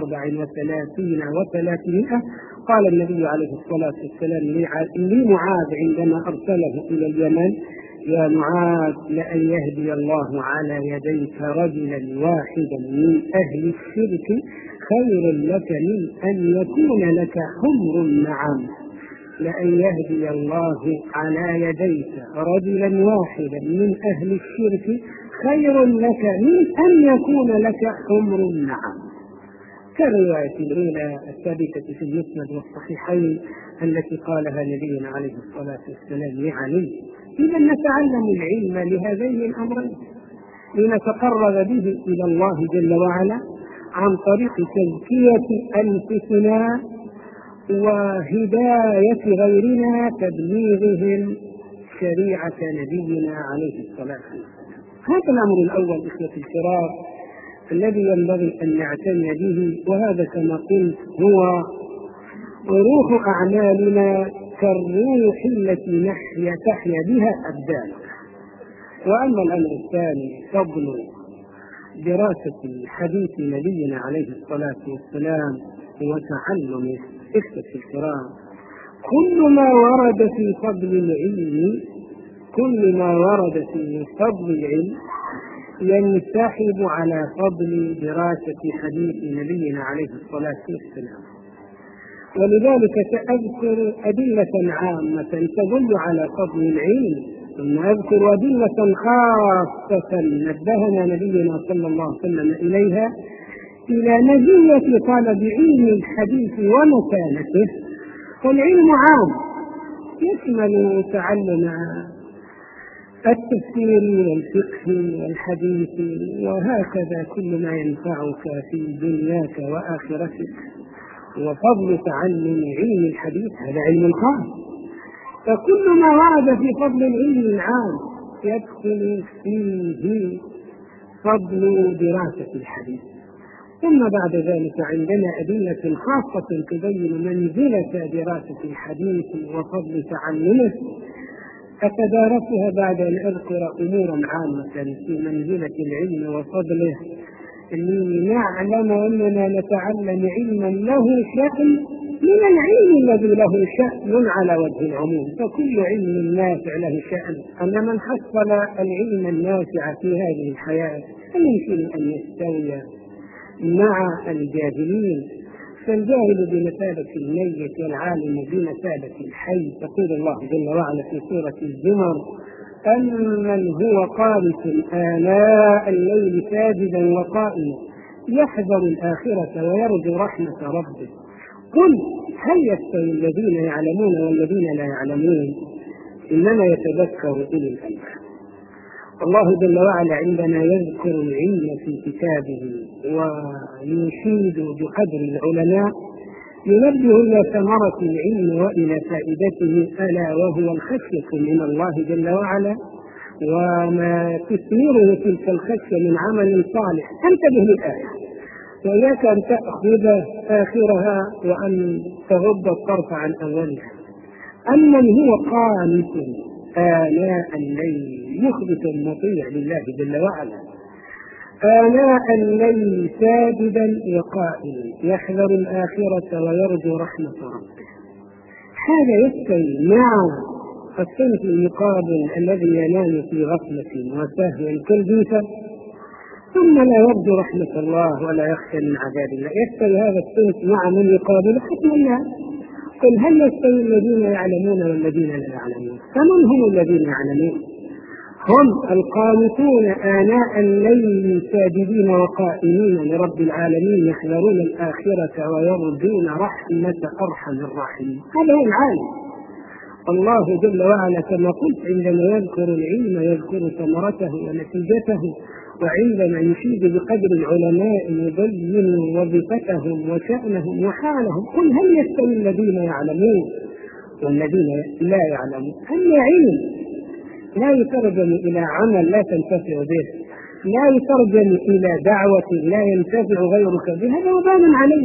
34 و300. قال النبي عليه الصلاة والسلام لمعاذ عندما أرسله إلى اليمن: يا معاذ لأن يهدي الله على يديك رجلا واحدا من أهل الشرك خير لك من أن يكون لك حمر النعم. لأن يهدي الله على يديك رجلا واحدا من أهل الشرك خير لك من أن يكون لك حمر النعم، كالرواية الأولى الثابتة في المسند والصحيحين التي قالها نبينا عليه الصلاة والسلام لعلي. إذا نتعلم العلم لهذين الأمرين، لنتقرب به إلى الله جل وعلا عن طريق تزكية أنفسنا وهداية غيرنا تبليغهم شريعة نبينا عليه الصلاة والسلام. هذا الأمر الأول إخوة الكرام الذي ينبغي أن نعتني به، وهذا كما قلت هو روح أعمالنا كالروح التي تحيا بها أبداننا. وأما الأمر الثاني فضل دراسة حديث نبينا عليه الصلاة والسلام وتعلمه. إخوة الكرام كل ما ورد في فضل العلم ينسحب على فضل دراسة حديث نبينا عليه الصلاة والسلام، ولذلك سأذكر أدلة عامة تدل على فضل العلم، ثم أذكر أدلة خاصة نبهنا نبينا صلى الله عليه وسلم إليها إلى مزية طلب علم الحديث ومكانته. فالعلم عام يشمل تعلم التفسير والفقه والحديث وهكذا كل ما ينفعك في دنياك وآخرتك. وفضل تعلم علم الحديث هذا علم خاص، فكل ما ورد في فضل العلم العام يدخل فيه فضل دراسة الحديث. ثم بعد ذلك عندنا أدلة خاصة تبين منزلة دراسة الحديث وفضل تعلمه، أتدارسها بعد أن أذكر أمورا عامة في منزلة العلم وفضله، لنعلم أننا نتعلم علما له شأن من العلم الذي له شأن على وجه العموم، فكل علم نافع له شأن. أما من حصل العلم النافع في هذه الحياة فيمكن أن يستوي مع الجاهلين، فالجاهل بمثابة الميت والعالم بمثابة الحي. يقول الله جل وعلا في سورة الزمر: أمن هو قانت آناء الليل ساجدا وقائما يحذر الآخرة ويرجو رحمة ربه قل هل يستوي الذين يعلمون والذين لا يعلمون إنما يتذكر أولو الألباب. الله جل وعلا عندما يذكر العلم في كتابه ويشيد بقدر العلماء ينبه إلى ثمرة العلم وإلى فائدته، ألا وهو الخشية من الله جل وعلا وما تثمره تلك الخشية من عمل صالح. انتبه للآية، وإياك أن تأخذ آخرها وأن تغض الطرف عن أولها. أمن هو قانت آناء الليل، يخبت المطيع لله جل وعلا، آناء الليل ساجدا وقائما يحذر الآخرة ويرجو رحمة ربه. هذا يستوي مع الصنف المقابل الذي ينام في غفلة وسهو كالجيفة ثم لا يرجو رحمة الله ولا يخشى من عذاب الله. يستوي هذا الصنف مع من يقابل؟ حكم الله. قل هل يستوي الذين يعلمون والذين لا يعلمون؟ فمن هم الذين يعلمون؟ هم القانتون آناء الليل ساجدين وقائمين لرب العالمين يحذرون الآخرة ويرجون رحمة أرحم الراحمين. هذا هو العالم. الله جل وعلا كما قلت عندما يذكر العلم يذكر ثمرته ونتيجته، وعندما يشيد بقدر العلماء يبين وظيفتهم وشأنهم وحالهم. قل هل يستوي الذين يعلمون والذين لا يعلمون؟ أما علم لا يترجم إلى عمل لا تنتفع به، لا يترجم إلى دعوة لا ينتفع غيرك بها، هذا وبال عليك.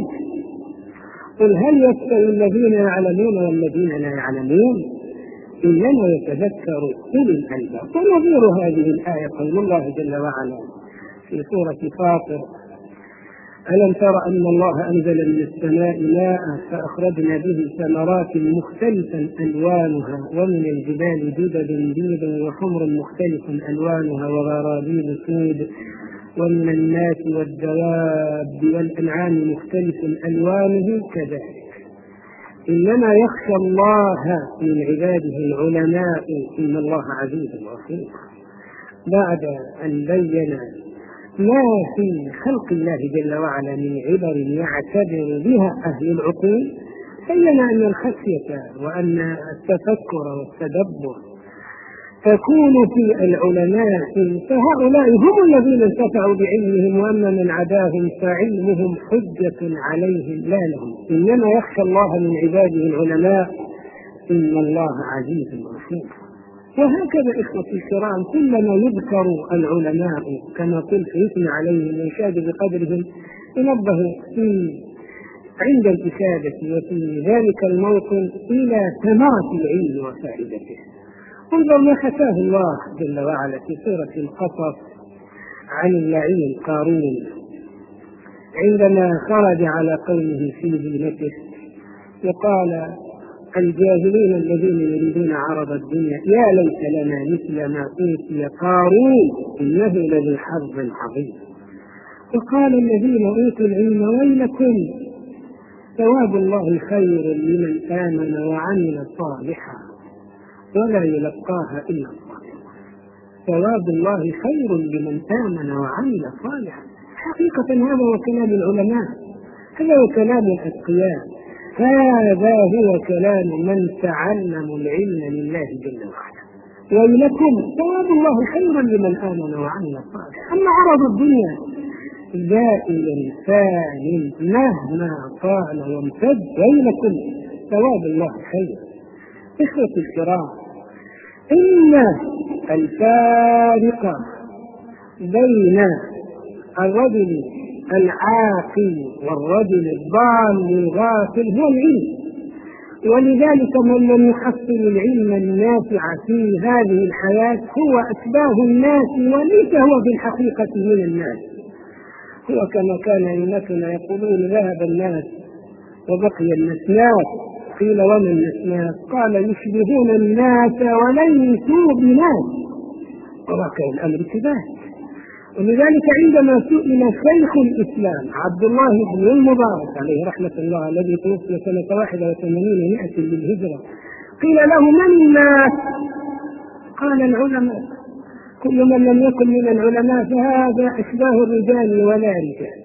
قل هل يستوي الذين يعلمون والذين لا يعلمون إنما يتذكر أولو الألباب. ونظير هذه الآية قول الله جل وعلا في سورة فاطر: ألم تر أن الله أنزل من السماء ماء فأخرجنا به ثمرات مختلفا ألوانها ومن الجبال جدد بيض وحمر مختلف ألوانها وغرابيب سود ومن الناس والدواب والأنعام مختلف ألوانه كذلك إنما يخشى الله من عباده العلماء إن الله عزيز غفور. بعد أن بين ما في خلق الله جل وعلا من عبر يعتبر بها أهل العقول، بين أن الخشية وأن التفكر والتدبر تكون في العلماء، فهؤلاء هم الذين انتفعوا بعلمهم، وأما من عداهم فعلمهم حجة عليهم لا لهم. إنما يخشى الله من عباده العلماء إن الله عزيز غفور. وهكذا إخوتي الكرام كلما يذكر العلماء كما قلت يثنى عليهم ويشاد بقدرهم ينبه عند الإشادة وفي ذلك الموطن إلى ثمرة العلم وفائدته. انظر ما حكاه الله جل وعلا في سورة القصص عن اللعين قارون عندما خرج على قومه في زينته وقال الجاهلين الذين يريدون عرض الدنيا يا ليت لنا مثل ما أوتي قارون إنه لذو حظ عظيم. وقال الذين أوتوا العلم ويلكم ثواب الله خير لمن آمن وعمل صالحا ولا يلقاها إلا الصالحون. ثواب الله خير لمن آمن وعمل صالحا. حقيقة هذا هو كلام العلماء، هذا هو كلام الأتقياء، هذا هو كلام من تعلم العلم لله جل وعلا. ويلكم ثواب الله خير لمن آمن وعمل صالحا. أما عرض الدنيا زائل فان مهما طال وامتد، ويلكم ثواب الله خير. إخوتي الكرام، إن الفارق بين الرجل العاقل والرجل الضال الغافل هو العلم. ولذلك من لم يحصل العلم النافع في هذه الحياة هو أشباه الناس وليس هو في الحقيقة من الناس. هو كما كان أئمتنا يقولون ذهب الناس وبقي النسناس. قيل وما النسناس؟ قال يشبهون الناس وليسوا بناس، وواقع الأمر كذلك. ولذلك عندما سئل شيخ الإسلام عبد الله بن المبارك عليه رحمة الله الذي توفي سنة 81 للهجرة، قيل له من الناس؟ قال العلماء، كل من لم يكن من العلماء فهذا أشباه الرجال ولا رجال.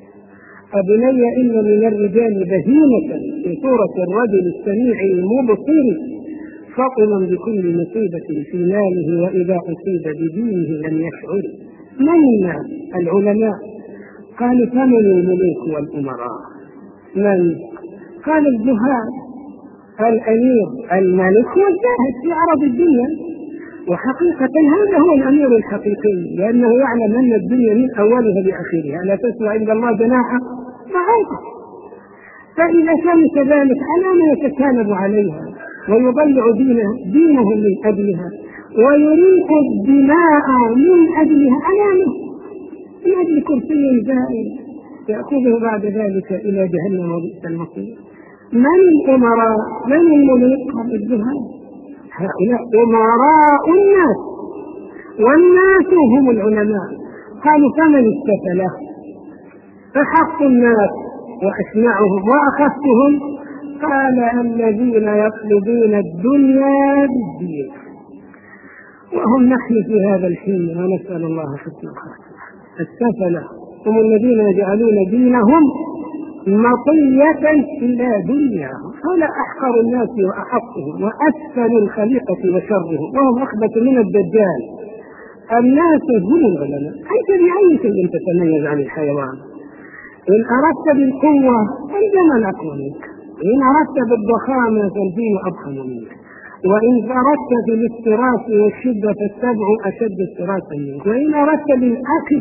أبني إن من الرجال بهيمة في صورة الرجل السميع المبصر، فطنا بكل مصيبة في ماله، وإذا أصيب بدينه لم يشعر. من الناس؟ العلماء. قالوا فمن الملوك والأمراء؟ من؟ قال الزهاد، الأمير الملك والزاهد في عرض الدنيا. وحقيقة هذا هو الأمير الحقيقي، لأنه يعلم أن الدنيا من أولها لآخرها لا تسوى عند الله جناح بعوضة. فإذا كان كذلك على ما يتكالب عليها ويضيع دينه من أجلها ويريق الدماء من أجلها، علامة من أجل كرسي زائل يأخذه بعد ذلك إلى جهنم وبئس المصير. من الأمراء؟ من الملوك؟ الزهاد. هؤلاء أمراء الناس، والناس هم العلماء. قالوا فمن السفلة؟ فحق الناس وأسمعهم وأخفهم. قال الذين يطلبون الدنيا بالدين، وهم نحن في هذا الحين ونسأل الله حسن الخاتمة. السفلة هم الذين يجعلون دينهم مطية إلى دنياهم، هؤلاء أحقر الناس وأحقهم وأسفل الخليقة وشرهم، وهم أخبث من الدجال. الناس هم العلماء. أنت بأي شيء تتميز عن الحيوان؟ إن أردت بالقوة فالجمل أقوى منك، إن أردت بالضخامة فالدين أضخم منك، وإن أردت بالافتراس والشدة فالسبع أشد افتراسا منك، وإن أردت بالأكل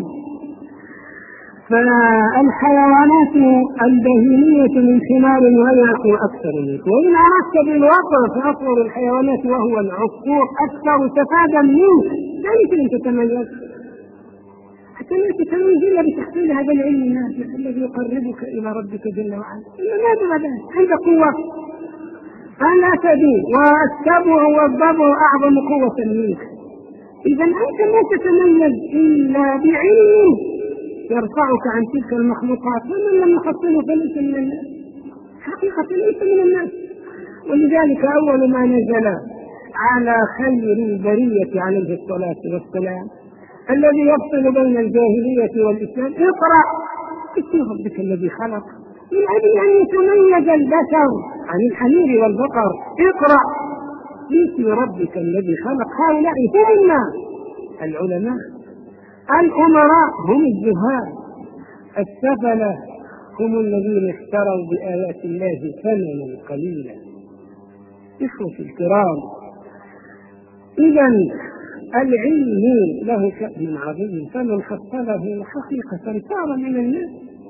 فالحيوانات البهيمية من حمار وهي أكثر منك، وإن أردت بالوقر فأطول الحيوانات وهو العصفور أكثر سفادا منك. لا يمكن أن تتميز، حتى لا تتميز إلا بتحصيل هذا العلم النافع الذي يقربك إلى ربك جل وعلا. ماذا بعد عند قوة الأسد والسبع والضبع أعظم قوة منك. إذا أنت لا تتميز إلا بعلم يرفعك عن تلك المخلوقات، ومن لم يحصله فليس من الناس، حقيقة ليس من الناس. ولذلك أول ما نزل على خير البرية عليه الصلاة والسلام الذي يفصل بين الجاهلية والإسلام: اقرأ باسم ربك الذي خلق، من أجل أن يتميز البشر عن الحمير والبقر. اقرأ باسم ربك الذي خلق. هؤلاء هم الناس، العلماء. الأمراء هم الزهاد. السفلة هم الذين اشتروا بآيات الله ثمنا قليلا. إخوتي الكرام، إذا العلم له شأن عظيم، فمن حصله حقيقة صار من الناس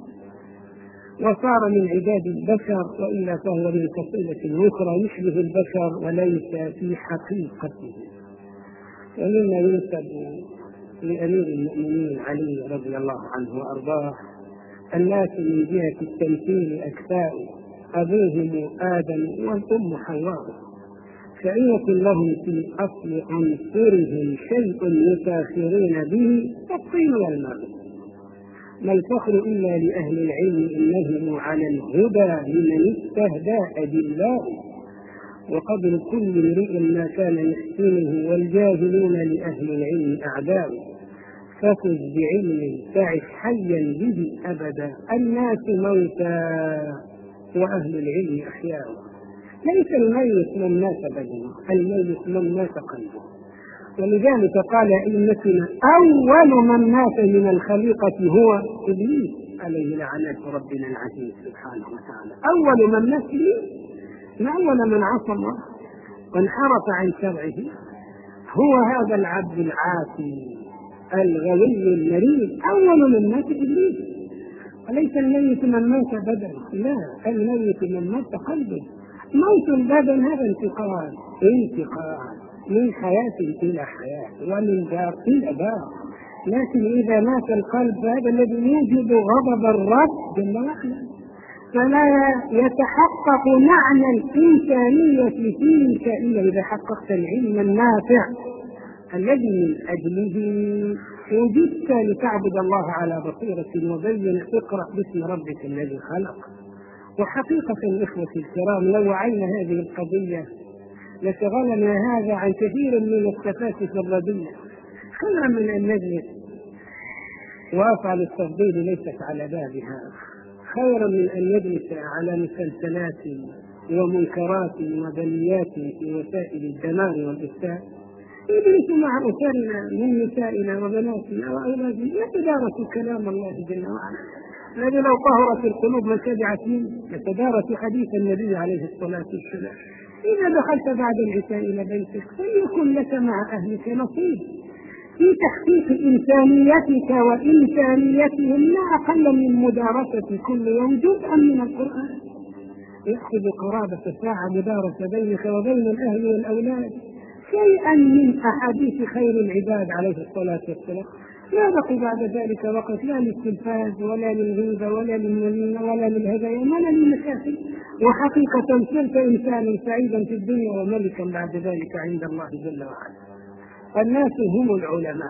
وصار من عباد البشر، وإلا فهو من فصيلة أخرى يشبه البشر وليس في حقيقته. ومما ينسب لأمير المؤمنين علي رضي الله عنه وأرضاه: الناس من جهة التمثيل أكفاء، أبوهم آدم والأم حواء، فإن يكن لهم في أصل عنصرهم شيء يفاخرون به فالطين والماء. ما الفخر إلا لأهل العلم، إنهم على الهدى لمن استهدى أدلاء، وقبل كل امرئ ما كان يحسنه، والجاهلون لأهل العلم أعداء. فخذ بعلم تعش حيا به أبدا، الناس موتى وأهل العلم أحياء. ليس الميت من مات بدنه، الميت من مات قلبه. ولذلك قال أئمتنا: أول من مات من الخليقة هو إبليس عليه لعنة ربنا العزيز سبحانه وتعالى. أول من مات إبليس، ما أول من عصى الله وانحرف عن شرعه هو هذا العبد العاصي الغوي المريض. أول من مات إبليس، وليس الميت من مات بدنه، لا، الميت من مات قلبه. موت البدن هذا انتقال من حياة إلى حياة ومن دار إلى دار، لكن إذا مات القلب فهذا الذي يوجب غضب الرب جل وعلا. فلا يتحقق معنى الإنسانية فيك إلا إذا حققت العلم النافع الذي من أجله وجدت لتعبد الله على بصيرة وبين. اقرأ باسم ربك الذي خلق. وحقيقة إخوة الكرام لو وعينا هذه القضية لشغلنا هذا عن كثير من التفاسف الرديئة، خيرا من أن نجلس وأفعل التفضيل ليست على بابها، خيرا من أن نجلس على مسلسلات ومنكرات وبليات في وسائل الدمار والإفساد. نجلس مع أسرنا من نسائنا وبناتنا وأولادنا نتدارس كلام الله جل وعلا الذي لو طهرت القلوب ما تبعت منه، نتدارس حديث النبي عليه الصلاة والسلام. إذا دخلت بعد العشاء إلى بيتك فليكن لك مع أهلك نصيب في تحقيق إنسانيتك وإنسانيتهم، لا أقل من مدارسة كل يوم جزءا من القرآن. يأخذ قرابة ساعة مدارسة بينك وبين الأهل والأولاد شيئا من أحاديث خير العباد عليه الصلاة والسلام. لا بقي بعد ذلك وقت لا للتلفاز ولا للغيبة ولا للنميمة ولا للهدايا ولا للمشاكل، وحقيقة صرت إنسانا سعيدا في الدنيا وملكا بعد ذلك عند الله جل وعلا. الناس هم العلماء،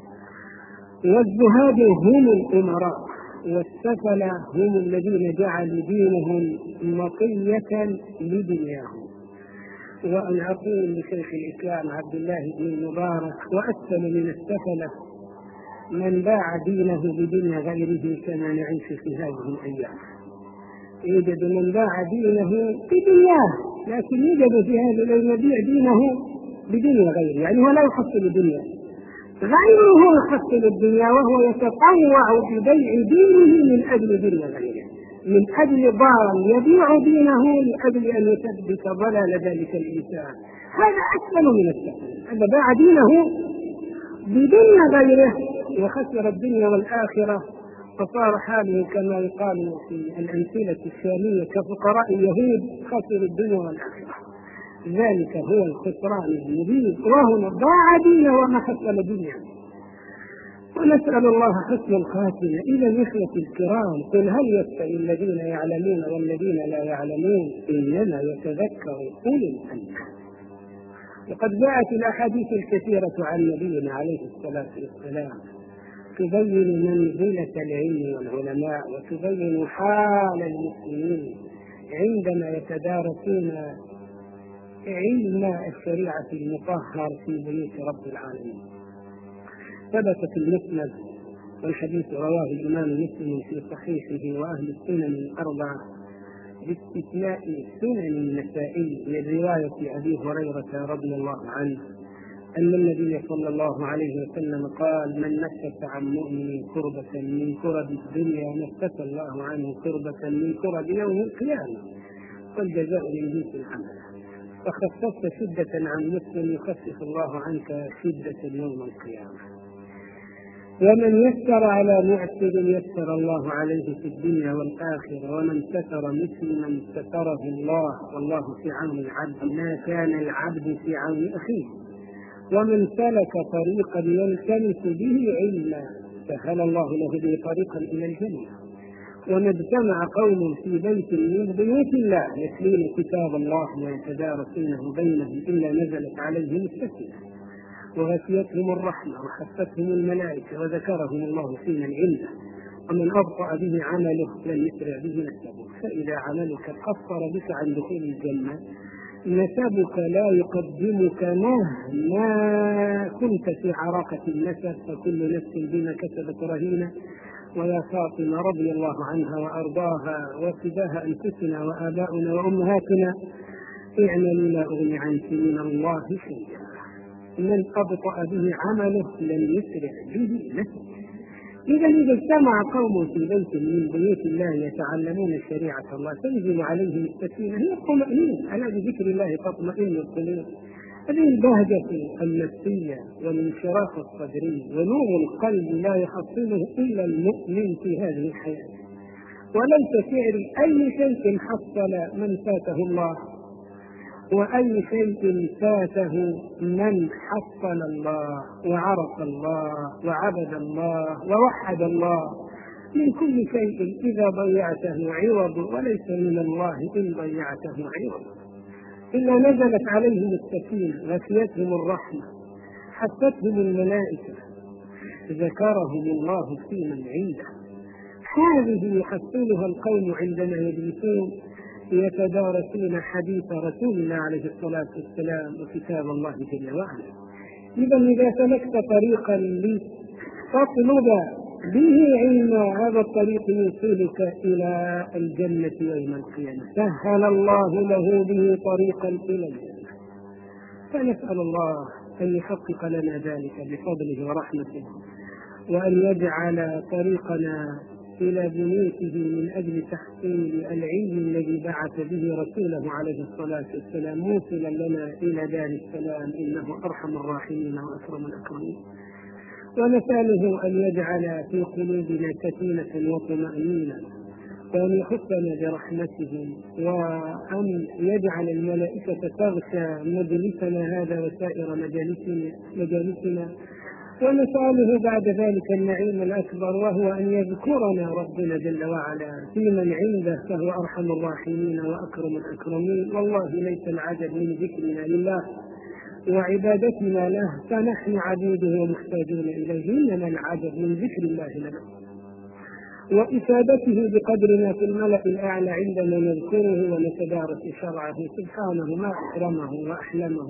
والزهاد هم الأمراء، والسفلة هم الذين جعلوا دينهم مطية لدنياهم. وأنا أقول لشيخ الإسلام عبد الله بن المبارك: وأسفل من السفلة من باع دينه بدنيا غيره كما نعيش في هذه الأيام. يوجد من باع دينه بدنياه، لكن يوجد في هذه الأيام يبيع دينه بدنيا غيره، يعني هو لا يحصل الدنيا، غيره يحصل الدنيا وهو يتطوع ببيع دينه من أجل دنيا غيره، من أجل ضال يبيع دينه لأجل أن يثبت ضلال ذلك الإنسان. هذا أسفل من السفل، هذا باع دينه بدنيا غيره وخسر الدنيا والآخرة، فصار حاله كما يقال في الأمثلة الشامية كفقراء اليهود خسروا الدنيا والآخرة. ذلك هو الخسران المبين، وهنا ضاع دينه وما خسر دنيا. ونسأل الله حسن الخاتمة. إذا الإخوة الكرام، قل هل يستوي الذين يعلمون والذين لا يعلمون؟ إنما يتذكر أولي الألباب. وقد جاءت الأحاديث الكثيرة عن نبينا عليه الصلاة والسلام تبين منزلة العلم والعلماء، وتبين حال المسلمين عندما يتدارسون علم الشريعة المطهر في بيوت رب العالمين. ثبت في المسند، والحديث رواه الإمام مسلم في صحيحه وأهل السنن الأربعة باستثناء سنن النسائي من رواية أبي هريرة رضي الله عنه أن النبي صلى الله عليه وسلم قال: من نفس عن مؤمن كربة من كرب الدنيا نفس الله عنه كربة من كرب يوم القيامة، والجزاء من جنس العمل. فخففت شدة عن مسلم يخفف الله عنك شدة يوم القيامة. ومن يسر على معسر يسر الله عليه في الدنيا والآخرة، ومن ستر مسلما ستره الله، والله في عون العبد ما كان العبد في عون أخيه. ومن سلك طريقا يلتمس به علما سهل الله له به طريقا إلى الجنة. وما اجتمع قوم في بيت من بيوت الله يتلون كتاب الله ويتدارسونه بينهم إلا نزلت عليهم السكينة وغشيتهم الرحمة وحفتهم الملائكة وذكرهم الله في من عنده. ومن أبطأ به عمله لم يسرع به نسبه. فإذا عملك قصر بك عن دخول الجنة نسبك لا يقدمك مهما كنت في عراقة النسب، فكل نفس بما كسبت رهينة. ويا فاطمة رضي الله عنها وأرضاها وفداها أنفسنا وآباؤنا وأمهاتنا اعملوا لا أغني عنك من الله شيئا. من أبطأ به عمله لم يسرع به نسبه. إذا اجتمع قوم في بيت من بيوت الله يتعلمون شريعة الله تنزل عليهم السكينة، هي الطمأنينة، ألا بذكر الله تطمئن القلوب. هذه البهجة النفسية والانشراح الصدري ونور القلب لا يحصله إلا المؤمن في هذه الحياة. وليس فعل أي شيء حصل من فاته الله، وأي شيء فاته من حصل الله وعرف الله وعبد الله ووحد الله. من كل شيء إذا ضيعته عوض، وليس من الله إن ضيعته عوض. إلا نزلت عليهم السكينة، غشيتهم الرحمة، حفتهم الملائكة، ذكرهم الله في من عنده. هذه يحصلها القوم عندما يجلسون يتدارسون حديث رسول الله عليه الصلاة والسلام وكتاب الله جل وعلا. إذا سلكت طريقا تطلب به علما، هذا الطريق يوصلك إلى الجنة يوم القيامة، سهل الله له به طريقا إلى الجنة. فنسأل الله أن يحقق لنا ذلك بفضله ورحمته، وأن يجعل طريقنا إلى بيوته من أجل تحصيل العلم الذي بعث به رسوله عليه الصلاة والسلام موصلا لنا إلى دار السلام، إنه أرحم الراحمين وأكرم الأكرمين. ونسأله أن يجعل في قلوبنا سكينة وطمأنينة، وأن يخصنا برحمته، وأن يجعل الملائكة تغشى مجلسنا هذا وسائر مجالسنا. ونسأله بعد ذلك النعيم الأكبر، وهو أن يذكرنا ربنا جل وعلا في من عنده، فهو أرحم الراحمين وأكرم الأكرمين. والله ليس العجب من ذكرنا لله وعبادتنا له، فنحن عبيده ومحتاجون إليه، إنما العجب من ذكر الله لنا وإفادته بقدرنا في الملأ الأعلى عندما نذكره ونتدارس شرعه. سبحانه ما أكرمه وأحلمه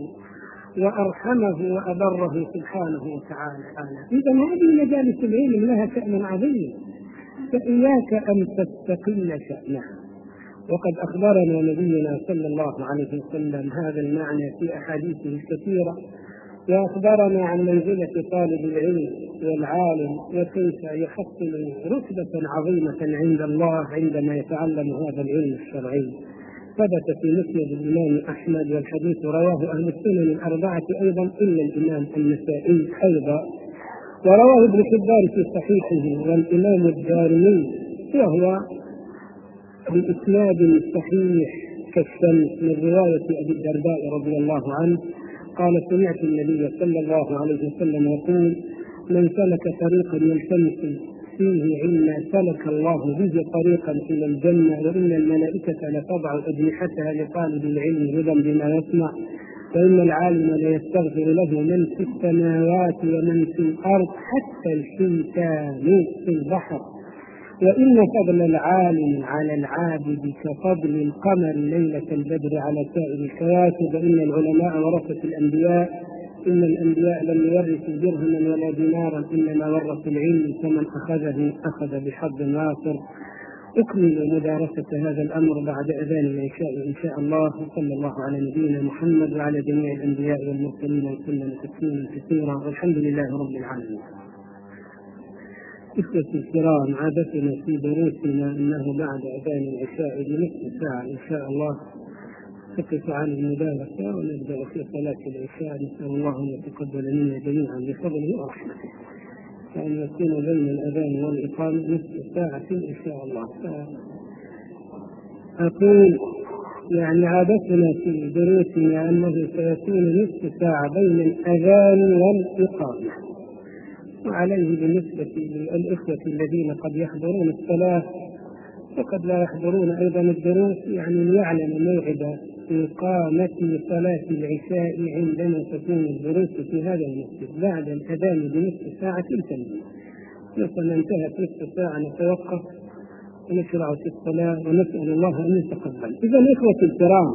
وأرحمه وأبره سبحانه وتعالى. إذا هذه مجالس العلم لها شأن عظيم، فإياك أن تستقل شأنها. وقد أخبرنا نبينا صلى الله عليه وسلم هذا المعنى في أحاديثه الكثيرة، وأخبرنا عن منزلة طالب العلم والعالم، وكيف يحصل رتبة عظيمة عند الله عندما يتعلم هذا العلم الشرعي. ثبت في مسند الإمام أحمد، والحديث رواه أهل السنن الأربعة أيضا إلا الإمام النسائي أيضا، ورواه ابن حبان في صحيحه والإمام الدارمي، وهو بإسناد صحيح كالشمس من رواية أبي الدرداء رضي الله عنه قال: سمعت النبي صلى الله عليه وسلم يقول: من سلك طريقا يلتمس فيه علما سلك الله به طريقا إلى الجنة، وإن الملائكة لتضع أجنحتها لطالب العلم رضا بما يسمع، وإن العالم ليستغفر له من في السماوات ومن في الأرض حتى الحيتان في البحر، وإن فضل العالم على العابد كفضل القمر ليلة البدر على سائر الكواكب، وإن العلماء ورثة الأنبياء، إن الأنبياء لم يورثوا درهما ولا دينارا إنما ورثوا العلم، فمن أخذه أخذ بحظ وافر. أكمل مدارسة هذا الأمر بعد أذان العشاء إن شاء الله. صلى الله على نبينا محمد وعلى جميع الأنبياء والمرسلين وسلم تسليما كثيرا، والحمد لله رب العالمين. إخوتي الكرام، عادتنا في دروسنا أنه بعد أذان العشاء بنصف ساعة إن شاء الله نقف عن المدارسة ونبدأ في صلاة العشاء. نسأل الله أن يتقبل منا جميعا بفضله ورحمته، وأن يكون بين الأذان والإقامة نصف ساعة إن شاء الله. أقول عادتنا في دروسنا أنه سيكون نصف ساعة بين الأذان والإقامة، وعليه بالنسبة للإخوة الذين قد يحضرون الصلاة وقد لا يحضرون أيضا الدروس، ليعلم موعد إقامة صلاة العشاء عندما تكون الدروس في هذا المسجد بعد الأذان بنصف ساعة تمام. مثلا انتهت نصف ساعة نتوقف ونشرع في الصلاة ونسأل الله أن يتقبل. إذا إخوتي الكرام،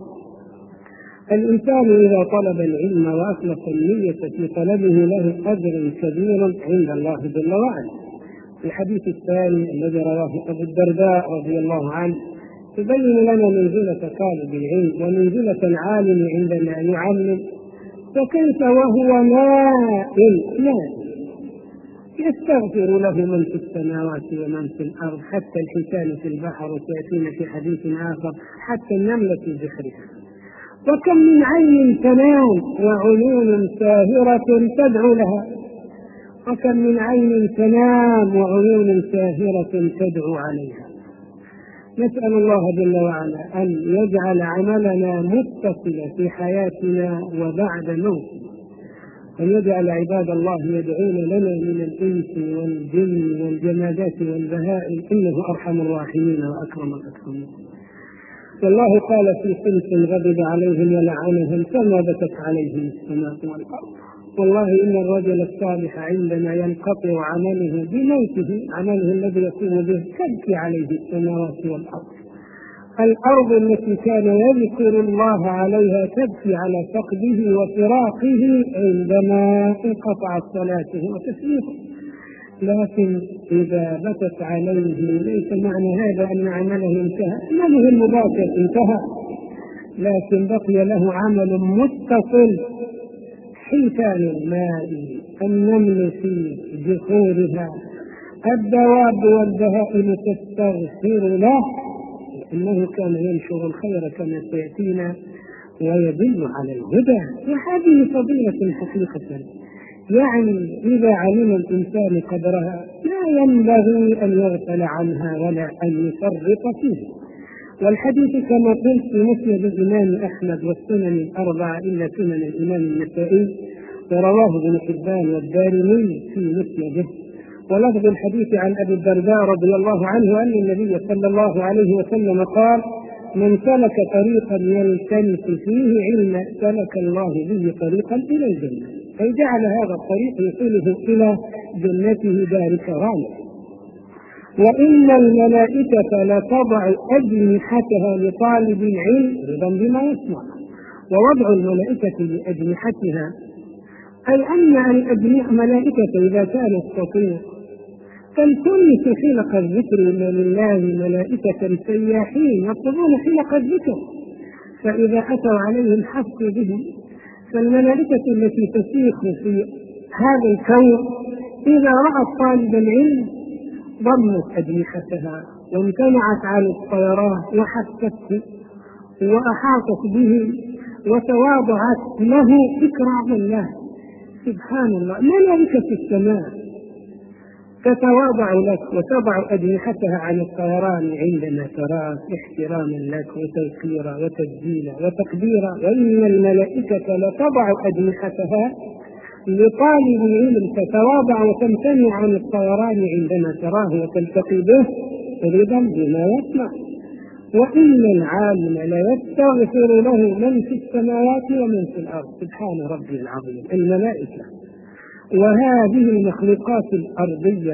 الإنسان إذا طلب العلم وأخلص النية في طلبه له أجر كبير عند الله جل وعلا. الحديث الثاني الذي رواه أبو الدرداء رضي الله عنه تبين لنا منزلة طالب العلم ومنزلة العالم عندما يعلم، فكيف وهو نائم يستغفر له من في السماوات ومن في الأرض حتى الحيتان في البحر، وسيأتينا في حديث آخر حتى النملة في بحرها. وكم من عين تنام وعيون ساهرة تدعو لها، وكم من عين تنام وعيون ساهرة تدعو عليها. نسأل الله جل وعلا أن يجعل عملنا متصلا في حياتنا وبعد موتنا، أن يجعل عباد الله يدعون لنا من الإنس والجن والجمادات والبهائم، إنه أرحم الراحمين وأكرم الأكرمين. والله قال في صنف غضب عليهم ولعنهم فما بكت عليهم السماء والأرض. والله إن الرجل الصالح عندما ينقطع عمله بموته، عمله الذي يقوم به، تبكي عليه السماوات والأرض. الأرض التي كان يذكر الله عليها تبكي على فقده وفراقه عندما انقطعت صلاته وتسليمه. لكن إذا بكت عليه ليس معنى هذا أن عمله انتهى، عمله المباشر انتهى، لكن بقي له عمل متصل: حيتان الماء، النمل في جحورها، الدواب والبهائم تستغفر له، لأنه كان ينشر الخير كما سيأتينا ويدل على الهدى. وهذه فضيلة حقيقة، يعني إذا علم الإنسان قدرها لا ينبغي أن يغفل عنها ولا أن يفرط فيها. والحديث كما قلت في مسند الإمام أحمد والسنن الأربعة إلا سنن الإمام النسائي، ورواه ابن حبان والدارمي في مسنده. ولفظ الحديث عن أبي الدرداء رضي الله عنه أن النبي صلى الله عليه وسلم قال: من سلك طريقا يلتمس فيه علما سلك الله به طريقا إلى الجنة، أي جعل هذا الطريق يوصله إلى جنته دار كرامه. وإن الملائكة لتضع أجنحتها لطالب العلم رضا بما يسمع. ووضع الملائكة لأجنحتها أي أن الملائكة إذا كانت تطير تلتمس حلق الذكر لله ملائكة سياحين يطلبون حلق الذكر، فإذا أتوا عليهم حفوا بهم. فالملائكة التي تسيخ في هذا الكون إذا رأت طالب العلم ضمت أجنحتها وامتنعت عن الطيران وحفته وأحاطت به وتواضعت له إكراما له. سبحان الله، ملائكة السماء تتواضع لك وتضع أجنحتها عن الطيران عندما تراك احتراما لك وتوقيرا وتبجيلا وتقديرا. وإن الملائكة لتضع أجنحتها لطالب العلم تتواضع وتمتنع عن الطيران عندما تراه وتلتقي به رضا بما يسمع. وإن العالم ليستغفر له من في السماوات ومن في الأرض. سبحان ربي العظيم. الملائكة وهذه المخلوقات الأرضية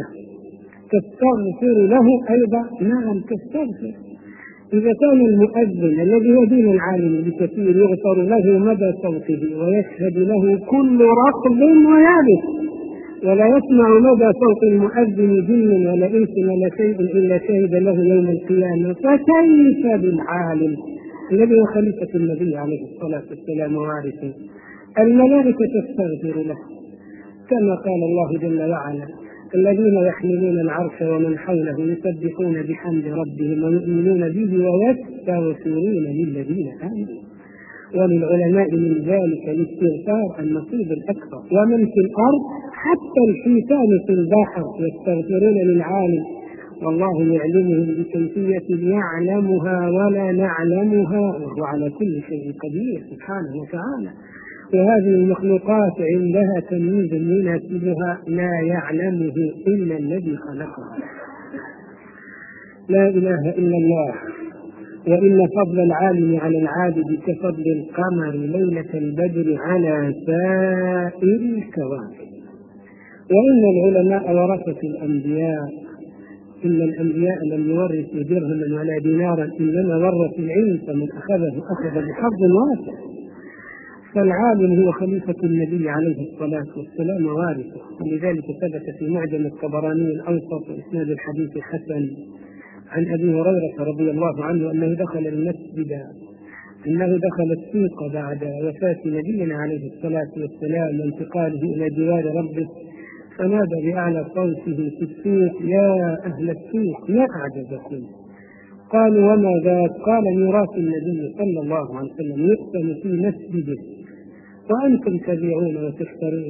تستغفر له أيضا. نعم تستغفر. إذا كان المؤذن الذي يدين العالم بكثير يغفر له مدى صوته ويشهد له كل رطب ويابس، ولا يسمع مدى صوت المؤذن جن ولا إنس ولا شيء إلا شهد له يوم القيامة، فكيف بالعالم الذي هو خليفة النبي عليه الصلاة والسلام ووارثه؟ الملائكة تستغفر له كما قال الله جل وعلا: الذين يحملون العرش ومن حوله يسبحون بحمد ربهم ويؤمنون به ويستغفرون للذين آمنوا. وللعلماء من ذلك الاستغفار النصيب الأكبر. ومن في الأرض حتى الحيتان في البحر يستغفرون للعالم والله يعلمهم بكيفية يعلمها ولا نعلمها وهو على كل شيء قدير سبحانه وتعالى. وهذه المخلوقات عندها تمييز يناسبها لا يعلمه إلا الذي خلقها. لا إله إلا الله. وإن فضل العالم على العابد كفضل القمر ليلة البدر على سائر الكواكب. وإن العلماء ورثة الأنبياء، إن الأنبياء لم يورثوا درهما ولا دينارا إنما ورثوا العلم فمن أخذه أخذ بحظ واسع. فالعالم هو خليفة النبي عليه الصلاة والسلام ووارثه. ولذلك ثبت في معجم الطبراني الأوسط وإسناد الحديث حسن عن أبي هريرة رضي الله عنه أنه دخل المسجد، أنه دخل السوق بعد وفاة نبينا عليه الصلاة والسلام وانتقاله إلى جوار ربه، فنادى بأعلى صوته في السوق: يا أهل السوق ما أعجبكم؟ قالوا: وما ذاك؟ قال: ميراث النبي صلى الله عليه وسلم يقسم في مسجده وأنتم تبيعون وتشترون.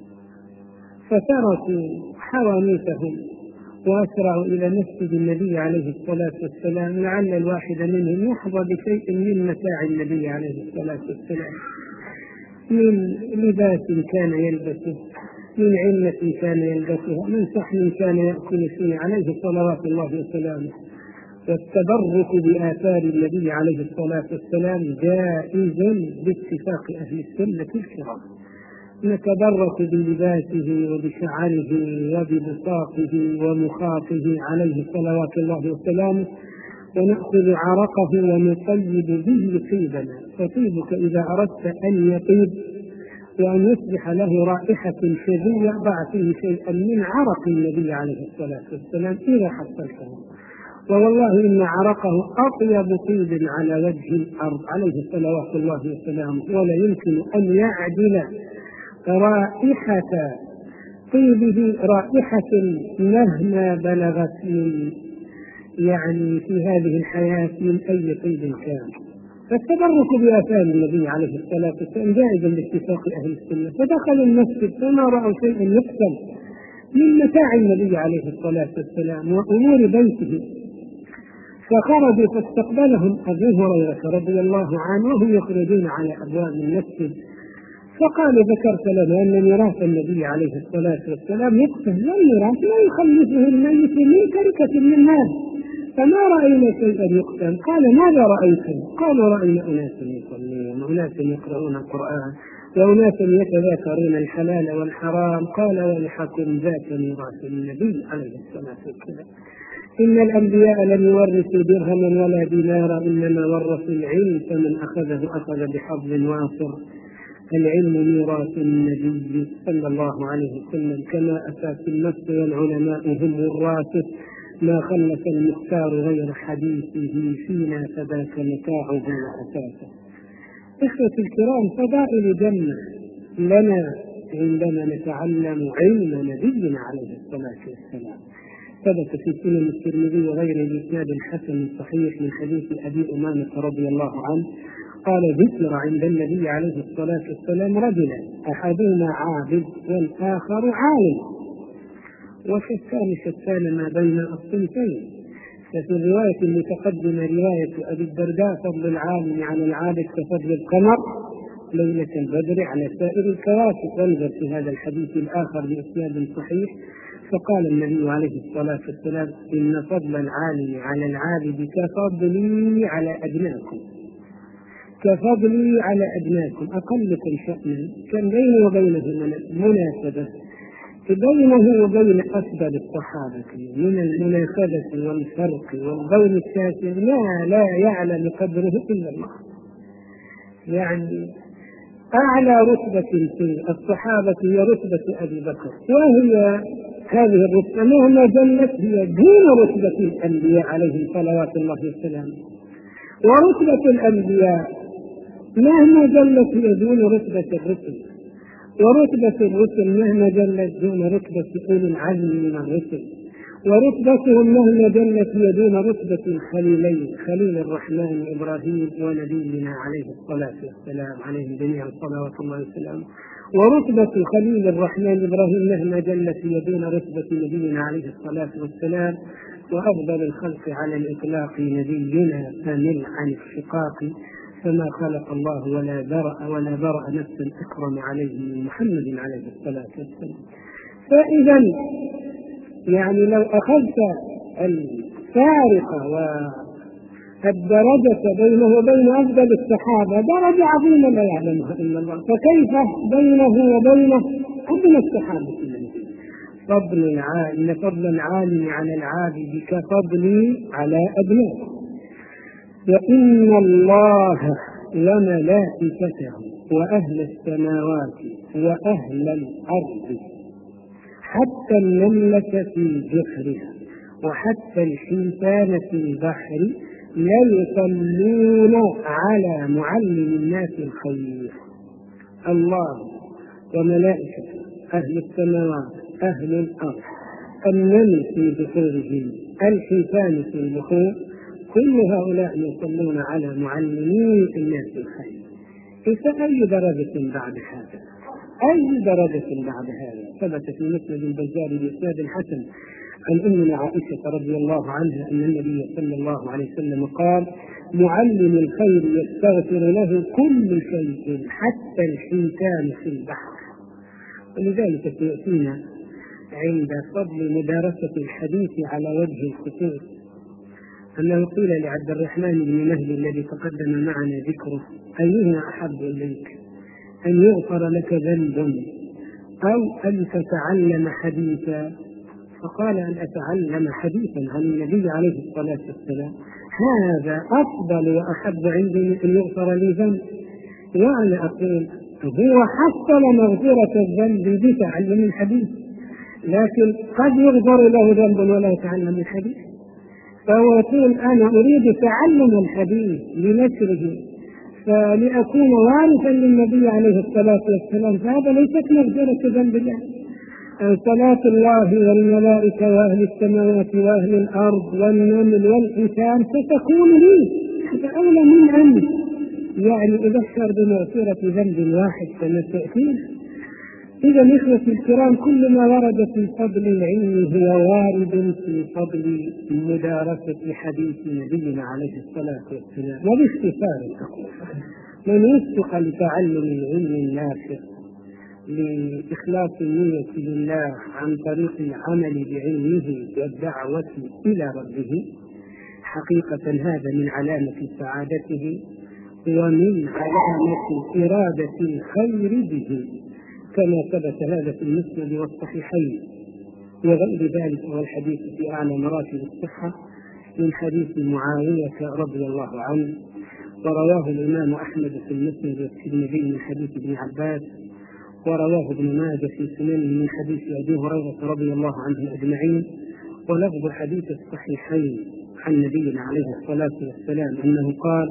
فتركوا حوانيتهم وأسرعوا إلى مسجد النبي عليه الصلاة والسلام لعل الواحد منهم يحظى بشيء من متاع النبي عليه الصلاة والسلام. من لباس كان يلبسه، من علة كان يلبسها، من صحن كان يأكل فيه عليه صلوات الله وسلامه. والتبرك بآثار النبي عليه الصلاة والسلام جائز باتفاق أهل السنة الكرام. نتبرك بلباسه وبشعره وببساطه ومخاطه عليه صلوات الله وسلامه، ونأخذ عرقه ونطيب به طيبنا. فطيبك إذا أردت أن يطيب وأن يصبح له رائحة شذية ضع فيه شيئا من عرق النبي عليه الصلاة والسلام إذا حصلته، ووالله إن عرقه أطيب طيب على وجه الأرض عليه صلوات الله وسلامه، ولا يمكن أن يعدل رائحة طيبه رائحة مهما بلغت من يعني في هذه الحياة من أي طيب كان. فالتبرك بآثار النبي عليه الصلاة والسلام جائز باتفاق أهل السنة. فدخلوا المسجد فما رأوا شيئا يقتل من متاع النبي عليه الصلاة والسلام وأمور بيته، فخرجوا فاستقبلهم أبو هريرة رضي الله عنه وهم يخرجون على أبواب المسجد، فقال ذكرت لنا أن ميراث النبي عليه الصلاة والسلام يقتل، والميراث لا يخلفه الميت من تركة من مال، فما رأينا شيئا يقتل. قال ماذا رأيتم؟ قالوا رأينا أناسا يصلون وأناسا يقرؤون القرآن وأناسا يتذاكرون الحلال والحرام. قال ويحكم ذاك ميراث النبي عليه الصلاة والسلام. إن الأنبياء لم يورثوا درهما ولا دينارا، إنما ورثوا العلم، فمن أخذه أخذ بحظ وافر. العلم ميراث النبي صلى الله عليه وسلم كما أتى في النص، والعلماء هم ورثه ما خلف المختار غير حديثه فينا، فذاك متاعه وأساسه. إخوة الكرام، فضائل جنة لنا عندما نتعلم علم نبينا عليه الصلاة والسلام. ثبت في سنن الترمذي وغيره بإسناد حسن صحيح من حديث أبي أمامة رضي الله عنه قال ذكر عند النبي عليه الصلاة والسلام رجلا أحدهما عابد والآخر عالم، وشتان ما بين الصنفين. ففي الرواية المتقدمة رواية أبي الدرداء فضل العالم على العابد كفضل القمر ليلة البدر على سائر الكواكب. وانظر في هذا الحديث الآخر بإسناد صحيح فقال النبي عليه الصلاة والسلام إن فضل العالم على العابد كفضلي على أدناكم، كفضلي على أدناكم، أقلكم شأنا. كان بينه وبينه مناسبة بينه وبين أفضل الصحابة من المناسبة والفرق والبون الشاسع لا يعلم قدره إلا الله. يعني أعلى رتبة في الصحابة هي رتبة أبي بكر، وهي هذه الرتبة مهما جلت هي دون رتبة الأنبياء عليهم صلوات الله وسلامه. ورتبة الأنبياء مهما جلت هي دون رتبة الرسل، ورتبة الرسل مهما جلت دون رتبة أولي العزم من الرسل، ورتبتهم مهما جلت هي دون رتبة الخليلين خليل الرحمن إبراهيم ونبينا عليه الصلاة والسلام عليهم جميعا صلوات الله وسلامه. ورتبة خليل الرحمن إبراهيم مهما جلت هي دون رتبة نبينا عليه الصلاة والسلام. وأفضل الخلق على الإطلاق نبينا فمل عن الشقاق، فما خلق الله ولا برأ نفسا أكرم عليه من محمد عليه الصلاة والسلام. فإذا يعني لو أخذت الفارق والدرجة بينه وبين أفضل الصحابة درجة عظيمة لا يعلمها إلا الله، فكيف بينه وبين أدنى الصحابة؟ إن فضل العالم على العابد كفضلي على أدناه. وإن الله وملائكته وأهل السماوات وأهل الأرض حتى النملة في جحرها وحتى الحيتان في البحر لا يصلون على معلم الناس الخير. الله وملائكته أهل السماوات أهل الأرض، النمل في بحورهم، الحيتان في البحور، كل هؤلاء يصلون على معلمي الناس الخير. فأي درجة بعد هذا؟ أي درجة بعد هذا. ثبت في مسند البزار بإسناد حسن عن أمنا عائشة رضي الله عنها أن النبي صلى الله عليه وسلم قال: معلم الخير يستغفر له كل شيء حتى الحيتان في البحر. ولذلك سيأتينا عند فضل مدارسة الحديث على وجه الخصوص أنه قيل لعبد الرحمن بن مهدي الذي تقدم معنا ذكره: أيهما أحب إليك، أن يغفر لك ذنب أو أن تتعلم حديثا؟ فقال: أن أتعلم حديثا عن النبي عليه الصلاة والسلام، هذا أفضل وأحب عندي من أن يغفر لي ذنب. وأنا أقول هو حصل مغفرة الذنب بتعلم الحديث، لكن قد يغفر له ذنب ولا يتعلم الحديث. فهو يقول: أنا أريد تعلم الحديث لنشره فلأكون وارثا للنبي عليه الصلاة والسلام، فهذا ليست مغفرة ذنب الله. صلاة الله والملائكة وأهل السماوات وأهل الأرض والنمل والحيتان ستكون لي، هذا أولى من أمر. يعني أبشر بمغفرة ذنب واحد كما تأتينا. إذا إخوتي الكرام، كل ما ورد في فضل العلم هو وارد في فضل مدارسة حديث نبينا عليه الصلاة والسلام. وباختصار من وفق لتعلم العلم النافع لإخلاص النية لله عن طريق العمل بعلمه والدعوة إلى ربه، حقيقة هذا من علامة سعادته ومن علامة إرادة الخير به، كما ثبت هذا في المسند والصحيحين وغير ذلك. والحديث في أعلى مراتب الصحة من حديث معاوية رضي الله عنه، ورواه الإمام أحمد في المسند والترمذي من حديث ابن عباس، ورواه ابن ماجه في سننه من حديث أبي هريرة رضي الله عنه أجمعين. ولفظ حديث الصحيحين عن نبينا عليه الصلاة والسلام أنه قال: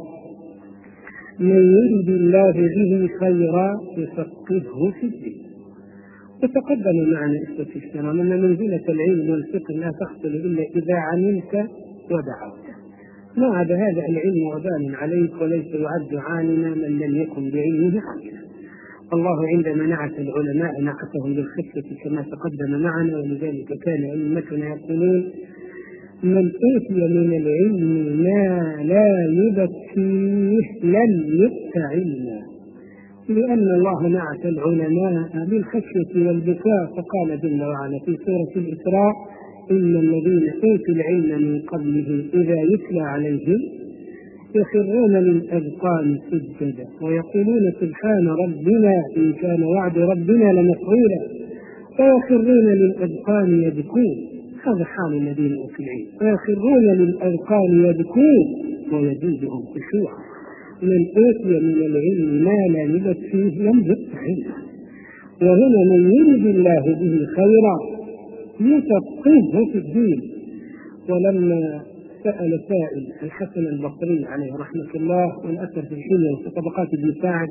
من يرد الله به خيرا يفقهه في الدين. وتقدم معنا إخوة الكرام أن منزلة العلم والفقه لا تحصل إلا إذا عملت ودعوت. ما عدا هذا العلم وبال عليك، وليس يعد عالما من لم يكن بعلمه عالما. الله عندما نعت العلماء نعتهم بالخشية كما تقدم معنا، ولذلك كان أئمتنا يقولون: من أوتي من العلم ما لا يبكيه لم يؤت علما. لأن الله نعت العلماء بالخشية والبكاء، فقال جل وعلا في سورة الإسراء: إن الذين أوتوا العلم من قبله إذا يتلى عليهم يخرون للأذقان سجدا ويقولون سبحان ربنا إن كان وعد ربنا لمفعولا ويخرون للأذقان يبكون. هذا حال الذين أوتوا العلم، ويخرون للأذقان يبكون ويزيدهم خشوعا. من أوتي من العلم ما لا يبت فيه لم يؤت علما. وهنا من يرد الله به خيرا يفقهه في الدين. ولما سأل سائل الحسن البصري عليه رحمة الله والأثر في الحلية وفي طبقات ابن سعد،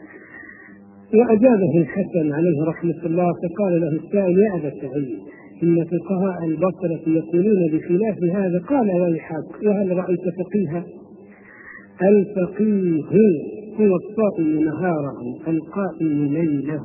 وأجابه الحسن عليه رحمة الله، فقال له السائل: يا أبا سعيد، إن فقهاء البصرة يقولون بخلاف هذا. قال: ويحك، وهل رأيت فقيها؟ الفقيه هو الصائم نهاره القائم ليله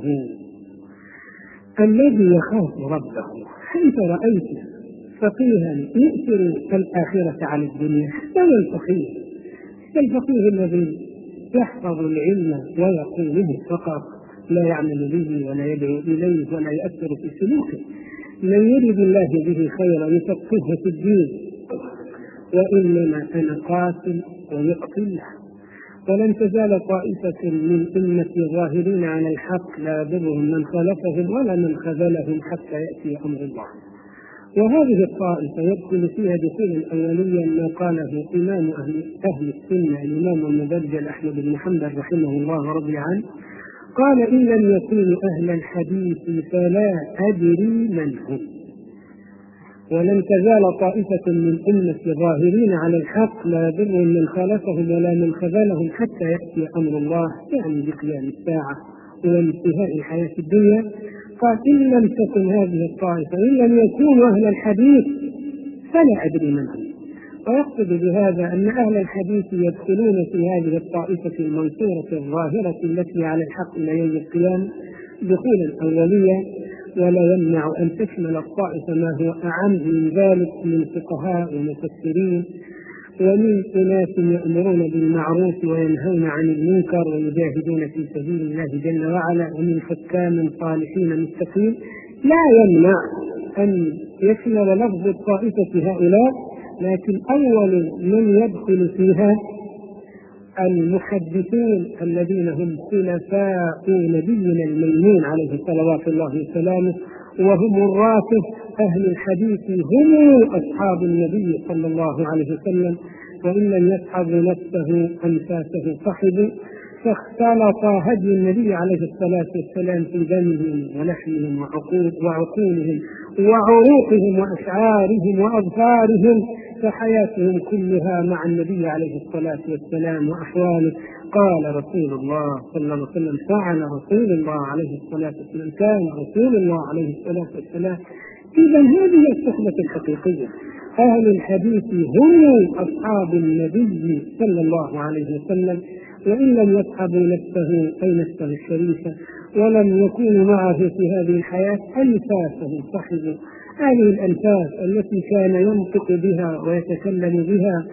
الذي يخاف ربه. أنت رأيت فقيها يؤثر الآخرة على الدنيا؟ هو الفقيه. الفقيه الذي يحفظ العلم ويقوله فقط، لا يعمل به ولا يدعو إليه ولا يؤثر في سلوكه. من يرد الله به خيرا يفقهه في الدين. وإنما أنا قاتل ويقتل. ولن تزال طائفة من أمة الظاهرين على الحق لا يضرهم من خالفهم ولا من خذلهم حتى يأتي أمر الله. وهذه الطائفة يدخل فيها دخولا أوليا ما قاله إمام أهل السنة الإمام المبجل أحمد بن حنبل رحمه الله ورضي عنه، قال: إن لم يكونوا أهل الحديث فلا أدري من هم. ولن تزال طائفة من أمة ظاهرين على الحق لا يضرهم من خالفهم ولا من خذلهم حتى يأتي أمر الله، يعني بقيام الساعة وانتهاء الحياة الدنيا. قال: إن لم تكن هذه الطائفة، إن لم يكونوا أهل الحديث فلا أدري من هم. ويقصد بهذا أن أهل الحديث يدخلون في هذه الطائفة المنصورة الظاهرة التي على الحق إلى يوم القيامة، دخولا أوليا، ولا يمنع أن تشمل الطائفة ما هو أعم من ذلك من فقهاء ومفسرين ومن أناس يأمرون بالمعروف وينهون عن المنكر ويجاهدون في سبيل الله جل وعلا، ومن حكام صالحين متقين. لا يمنع أن يشمل لفظ الطائفة هؤلاء، لكن أول من يدخل فيها المحدثون الذين هم خلفاء نبينا الميمون عليه صلوات الله وسلامه، وهم الرافض أهل الحديث، هم أصحاب النبي صلى الله عليه وسلم، وإن لم يصحبوا نفسه أنفاسه صحبوا، فاختلط هدي النبي عليه الصلاة والسلام في دمهم ولحمهم وعقولهم وعروقهم وأشعارهم وأظفارهم، فحياتهم كلها مع النبي عليه الصلاة والسلام وأحواله. قال رسول الله صلى الله عليه وسلم، فعل رسول الله عليه الصلاة والسلام، كان رسول الله عليه الصلاة والسلام. إذا هذه الصحبة الحقيقية. أهل الحديث هم أصحاب النبي صلى الله عليه وسلم، وإن لم يصحبوا نفسه أي نفسه الشريفة ولم يكونوا معه في هذه الحياة، أنفاسه صحبوا. هذه الأنفاس التي كان ينطق بها ويتكلم بها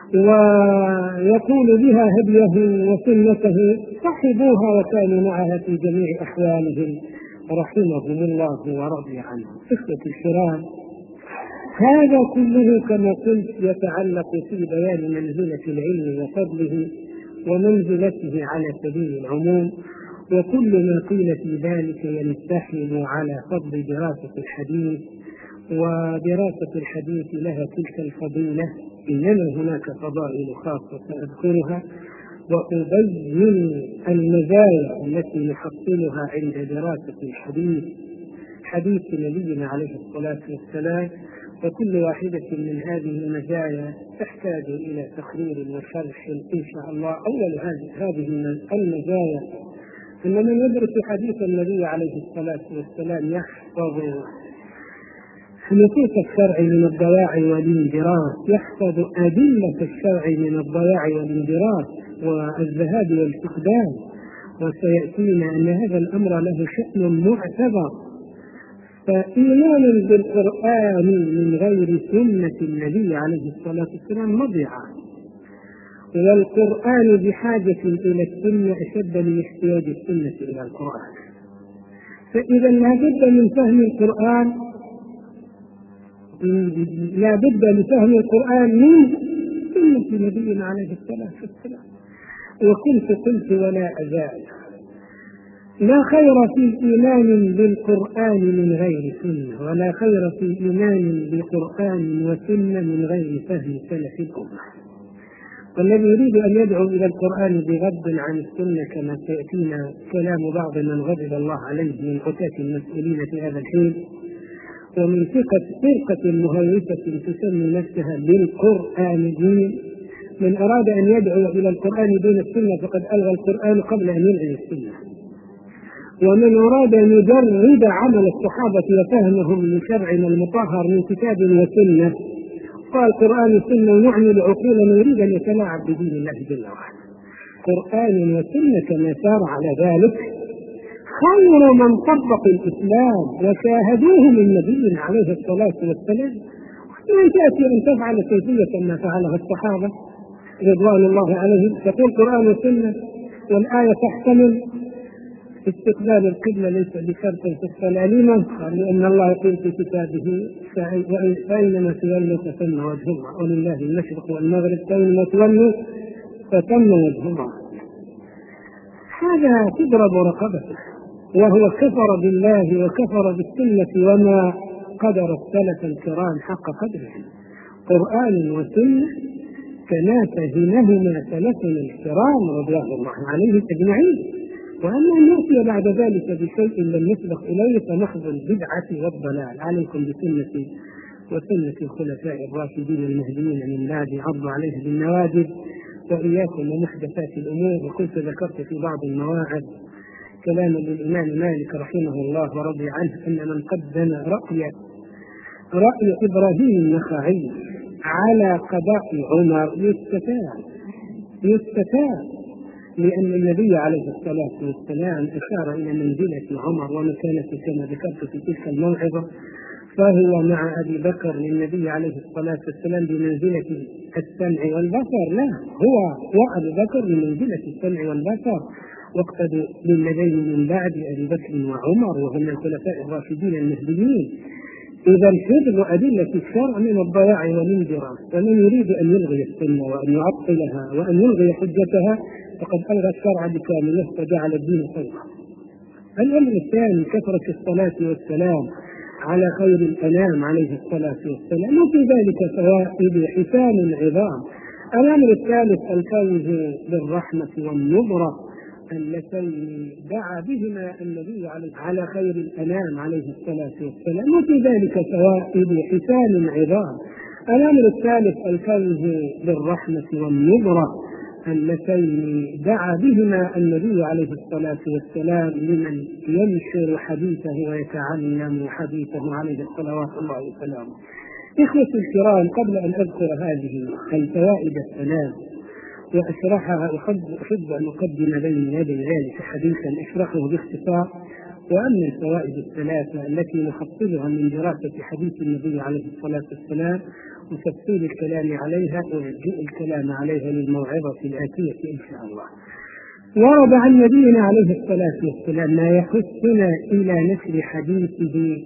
ويقول بها هديه وسنته صحبوها وكانوا معها في جميع أحوالهم رحمهم الله ورضي عنهم. إخوة الكرام، هذا كله كما قلت يتعلق في بيان منزلة العلم وفضله ومنزلته على سبيل العموم، وكل ما قيل في ذلك ينسحب على فضل دراسة الحديث، ودراسة الحديث لها تلك الفضيلة. إنما هناك فضائل خاصة سأذكرها وأبين المزايا التي نحصلها عند دراسة الحديث، حديث نبينا عليه الصلاة والسلام. وكل واحدة من هذه المزايا تحتاج إلى تقرير وشرح إن شاء الله. أول هذه المزايا أن من يدرس حديث النبي عليه الصلاة والسلام يحفظ نصوص الشرع من الضياع والانجراف، يحفظ أدلة الشرع من الضياع والانجراف والذهاب والفقدان. وسيأتينا أن هذا الأمر له شأن معتبر. فإيمان بالقرآن من غير سنة النبي عليه الصلاة والسلام مضيعة، والقرآن بحاجة إلى السنة أشد من احتياج السنة إلى القرآن. فإذا لا بد من فهم القرآن، لا بد لفهم القرآن من سنة نبينا عليه الصلاة والسلام. قلت ولا أزال، لا خير في إيمان بالقرآن من غير سنة، ولا خير في إيمان بقرآن وسنة من غير فهم سلف الأمة. والذي يريد أن يدعو إلى القرآن بغض عن السنة كما سيأتينا كلام بعض من غضب الله عليه من عتاة المسؤولين في هذا الحين، ومن فرقة مهوسة تسمي نفسها بالقرآنيين، من أراد أن يدعو إلى القرآن دون السنة فقد ألغى القرآن قبل أن يلغي السنة. ومن أراد أن يجرد عمل الصحابة وفهمهم لشرعنا المطهر من كتاب وسنة قال قرآن وسنة ونعمل عقولا ويريد أن يتلاعب بدين الله جل وعلا. قرآن وسنة كما سار على ذلك خير من طبق الإسلام وشاهدوه من نبينا عليه الصلاة والسلام. وأن تأتي أن تفعل كيفية ما فعلها الصحابة رضوان الله عليهم، تقول قرآن وسنة والآية تحتمل استقبال القبلة ليس بشرط في الصلاة. لما؟ لأن الله يقول في كتابه فأينما تولوا فثم وجه الله، ولله المشرق والمغرب فأينما تولوا فثم وجه الله. هذا تضرب رقبته، وهو كفر بالله وكفر بالسنة وما قدر السلف الكرام حق قدرهم. قرآن وسنة كما فهمهما سلفنا الكرام رضوان الله عليهم أجمعين. وأما أن نأتي بعد ذلك بشيء لم يسبق إليه فنحظ البدعة والضلال. عليكم بسنتي وسنة الخلفاء الراشدين المهديين من بعد، عضوا عليها بالنواجذ، وإياكم ومحدثات الأمور. وكنت ذكرت في بعض المواعظ كلاما للإمام مالك رحمه الله ورضي عنه أن من قدم رأي إبراهيم النخعي على قضاء عمر يستتاب. لأن النبي عليه الصلاة والسلام أشار إلى منزلة عمر ومكانته كما ذكرت في تلك الموعظة، فهو مع أبي بكر للنبي عليه الصلاة والسلام بمنزلة السمع والبصر، لا هو وأبو بكر بمنزلة السمع والبصر، واقتدوا بالذين من بعد أبي بكر وعمر وهم الخلفاء الراشدين المهديين. إذا حفظ أدلة الشرع من الضياع والانجراف، ومن يريد أن يلغي السنة وأن يعطلها وأن يلغي حجتها فقد ألغى الشرع بكامله وجعل الدين خيرا. الأمر الثاني كثرة الصلاة والسلام على خير الأنام عليه الصلاة والسلام، وفي ذلك فوائد حسان عظام. الأمر الثالث الفوز بالرحمة والنظرة اللتين دعا بهما النبي على خير الأنام عليه الصلاة والسلام، وفي ذلك فوائد حسان عظام. الأمر الثالث الفوز بالرحمة والنظرة اللتين دعا بهما النبي عليه الصلاة والسلام لمن ينشر حديثه ويتعلم حديثه عليه الصلوات الله وسلامه. إخوتي الكرام، قبل أن أذكر هذه الفوائد الثلاث وأشرحها أحب أن أقدم بين يدي ذلك حديثا أشرحه باختصار. وأما الفوائد الثلاثة التي نحصلها من دراسة حديث النبي عليه الصلاة والسلام وتفصيل الكلام عليها ورجوع الكلام عليها للموعظة الآتية إن شاء الله. ورد عن نبينا عليه الصلاة والسلام ما يحثنا إلى نشر حديثه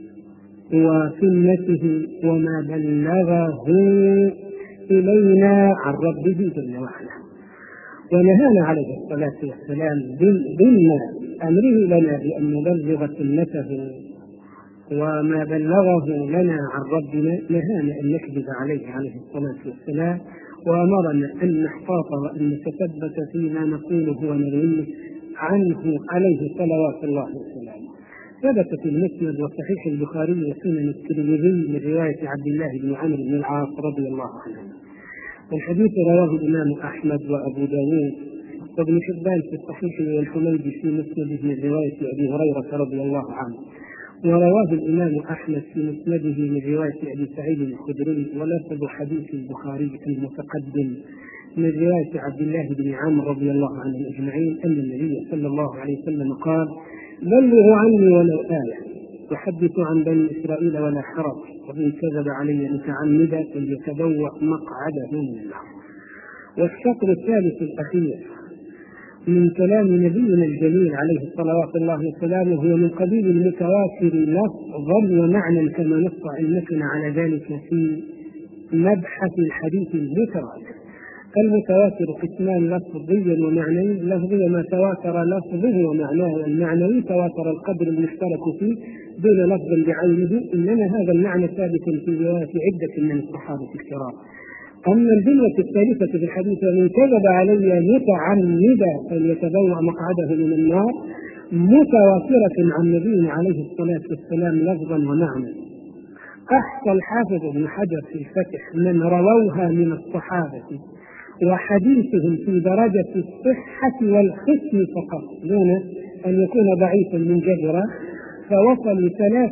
وسنته وما بلغه إلينا عن ربه جل وعلا، ونهانا عليه الصلاة والسلام ضمن أمره لنا بأن نبلغ سنته وما بلغه لنا عن ربنا، نهانا أن نكذب عليه الصلاة والسلام، وأمرنا أن نحتاط وأن نتثبت فيما نقوله ونرويه عنه عليه صلوات الله وسلامه. ثبت في المسند وصحيح البخاري وسنن الترمذي من رواية عبد الله بن عمرو بن العاص رضي الله عنه. والحديث رواه الإمام أحمد وأبو داود وابن حبان في الصحيح والحميدي في مسنده من رواية أبي هريرة رضي الله عنه، ورواه الإمام أحمد في مسنده من رواية أبي سعيد الخدري، ولفظ حديث البخاري المتقدم من رواية عبد الله بن عمرو رضي الله عنه أجمعين أن النبي صلى الله عليه وسلم قال: بلغوا عني ولو آية، وحدثوا عن بني إسرائيل ولا حرج، وإن كذب علي متعمدا فليتبوأ مقعده من النار. والشطر الثالث الأخير من كلام نبينا الجليل عليه الصلوات الله وسلامه هو من قبيل المتواتر لفظا ومعنى، كما نص علمتنا على ذلك في مبحث الحديث المتواتر. المتواتر قسمان لفظي ومعنوي. لفظي ما تواتر لفظه ومعناه، والمعنوي تواتر القدر المشترك فيه دون لفظ بعينه، إنما هذا المعنى ثابت في رواية عدة من الصحابة الكرام. أما الجملة الثالثة في الحديث: ومن كذب علي متعمدا فليتبوأ مقعده من النار، متواترة عن نبينا عليه الصلاة والسلام لفظا ومعنى. أحصى الحافظ ابن حجر في الفتح من رووها من الصحابة وحديثهم في درجة الصحة والحسن فقط دون أن يكون ضعيفا منجبرا، فوصلوا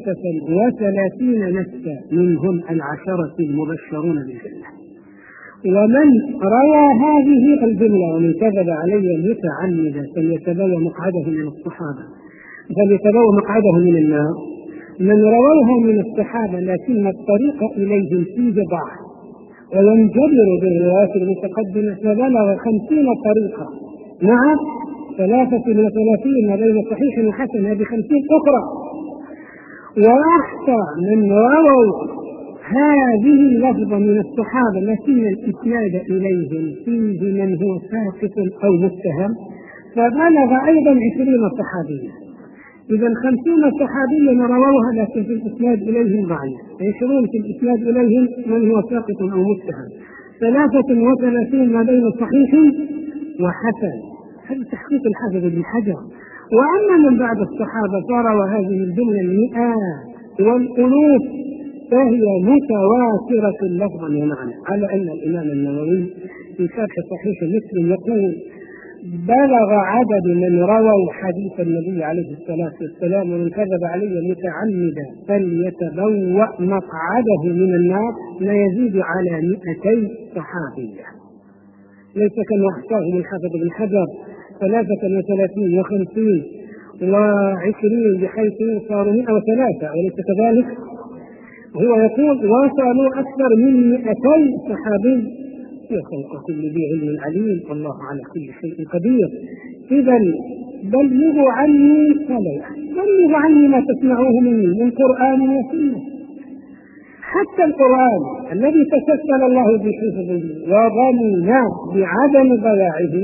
33 نفسا، منهم 10 المبشرون بالجنة. ومن روى هذه الجملة: ومن كذب علي متعمدا فليتبوأ مقعده من الصحابة فليتبوأ مقعده من النار، من رووها من الصحابة لكن الطريق إليهم فيه ضعف وينجبر بالروايات المتقدمة، فبلغ 50 طريقة مع 33 بين صحيح وحسن، هذه 50 أخرى. وأحصى من رووا هذه اللفظة من الصحابة لكن الإسناد إليهم فيه من هو ساقط أو متهم، فبلغ أيضا 20 صحابيا. إذا 50 صحابيا رووها لكن في الإسناد إليهم ضعيف، 20 في الإسناد إليهم من هو ساقط أو متهم، 33 ما بين صحيح وحسن. هذا تحقيق الحافظ ابن حجر. وأما من بعد الصحابة فروى هذه الجملة المئات والألوف، فهي متواترة لفظا ومعنى، على أن الإمام النووي في شرح صحيح مسلم يقول: بلغ عدد من رووا حديث النبي عليه الصلاة والسلام: ومن كذب علي متعمدا فليتبوأ مقعده من النار، لا يزيد على 200 صحابية. ليس كما أحصاه الحافظ ابن حجر 33 و50 و20 بحيث صاروا 103، أليس كذلك؟ هو يقول وصلوا أكثر من 200 صحابي في خلق كل ذي علم عليم والله على كل شيء قدير. إذا بلغوا عني بلغوا عني ما تسمعوه مني من قرآن وسنة. حتى القرآن الذي تسلسل الله بحفظه وضمن بعدم ضياعه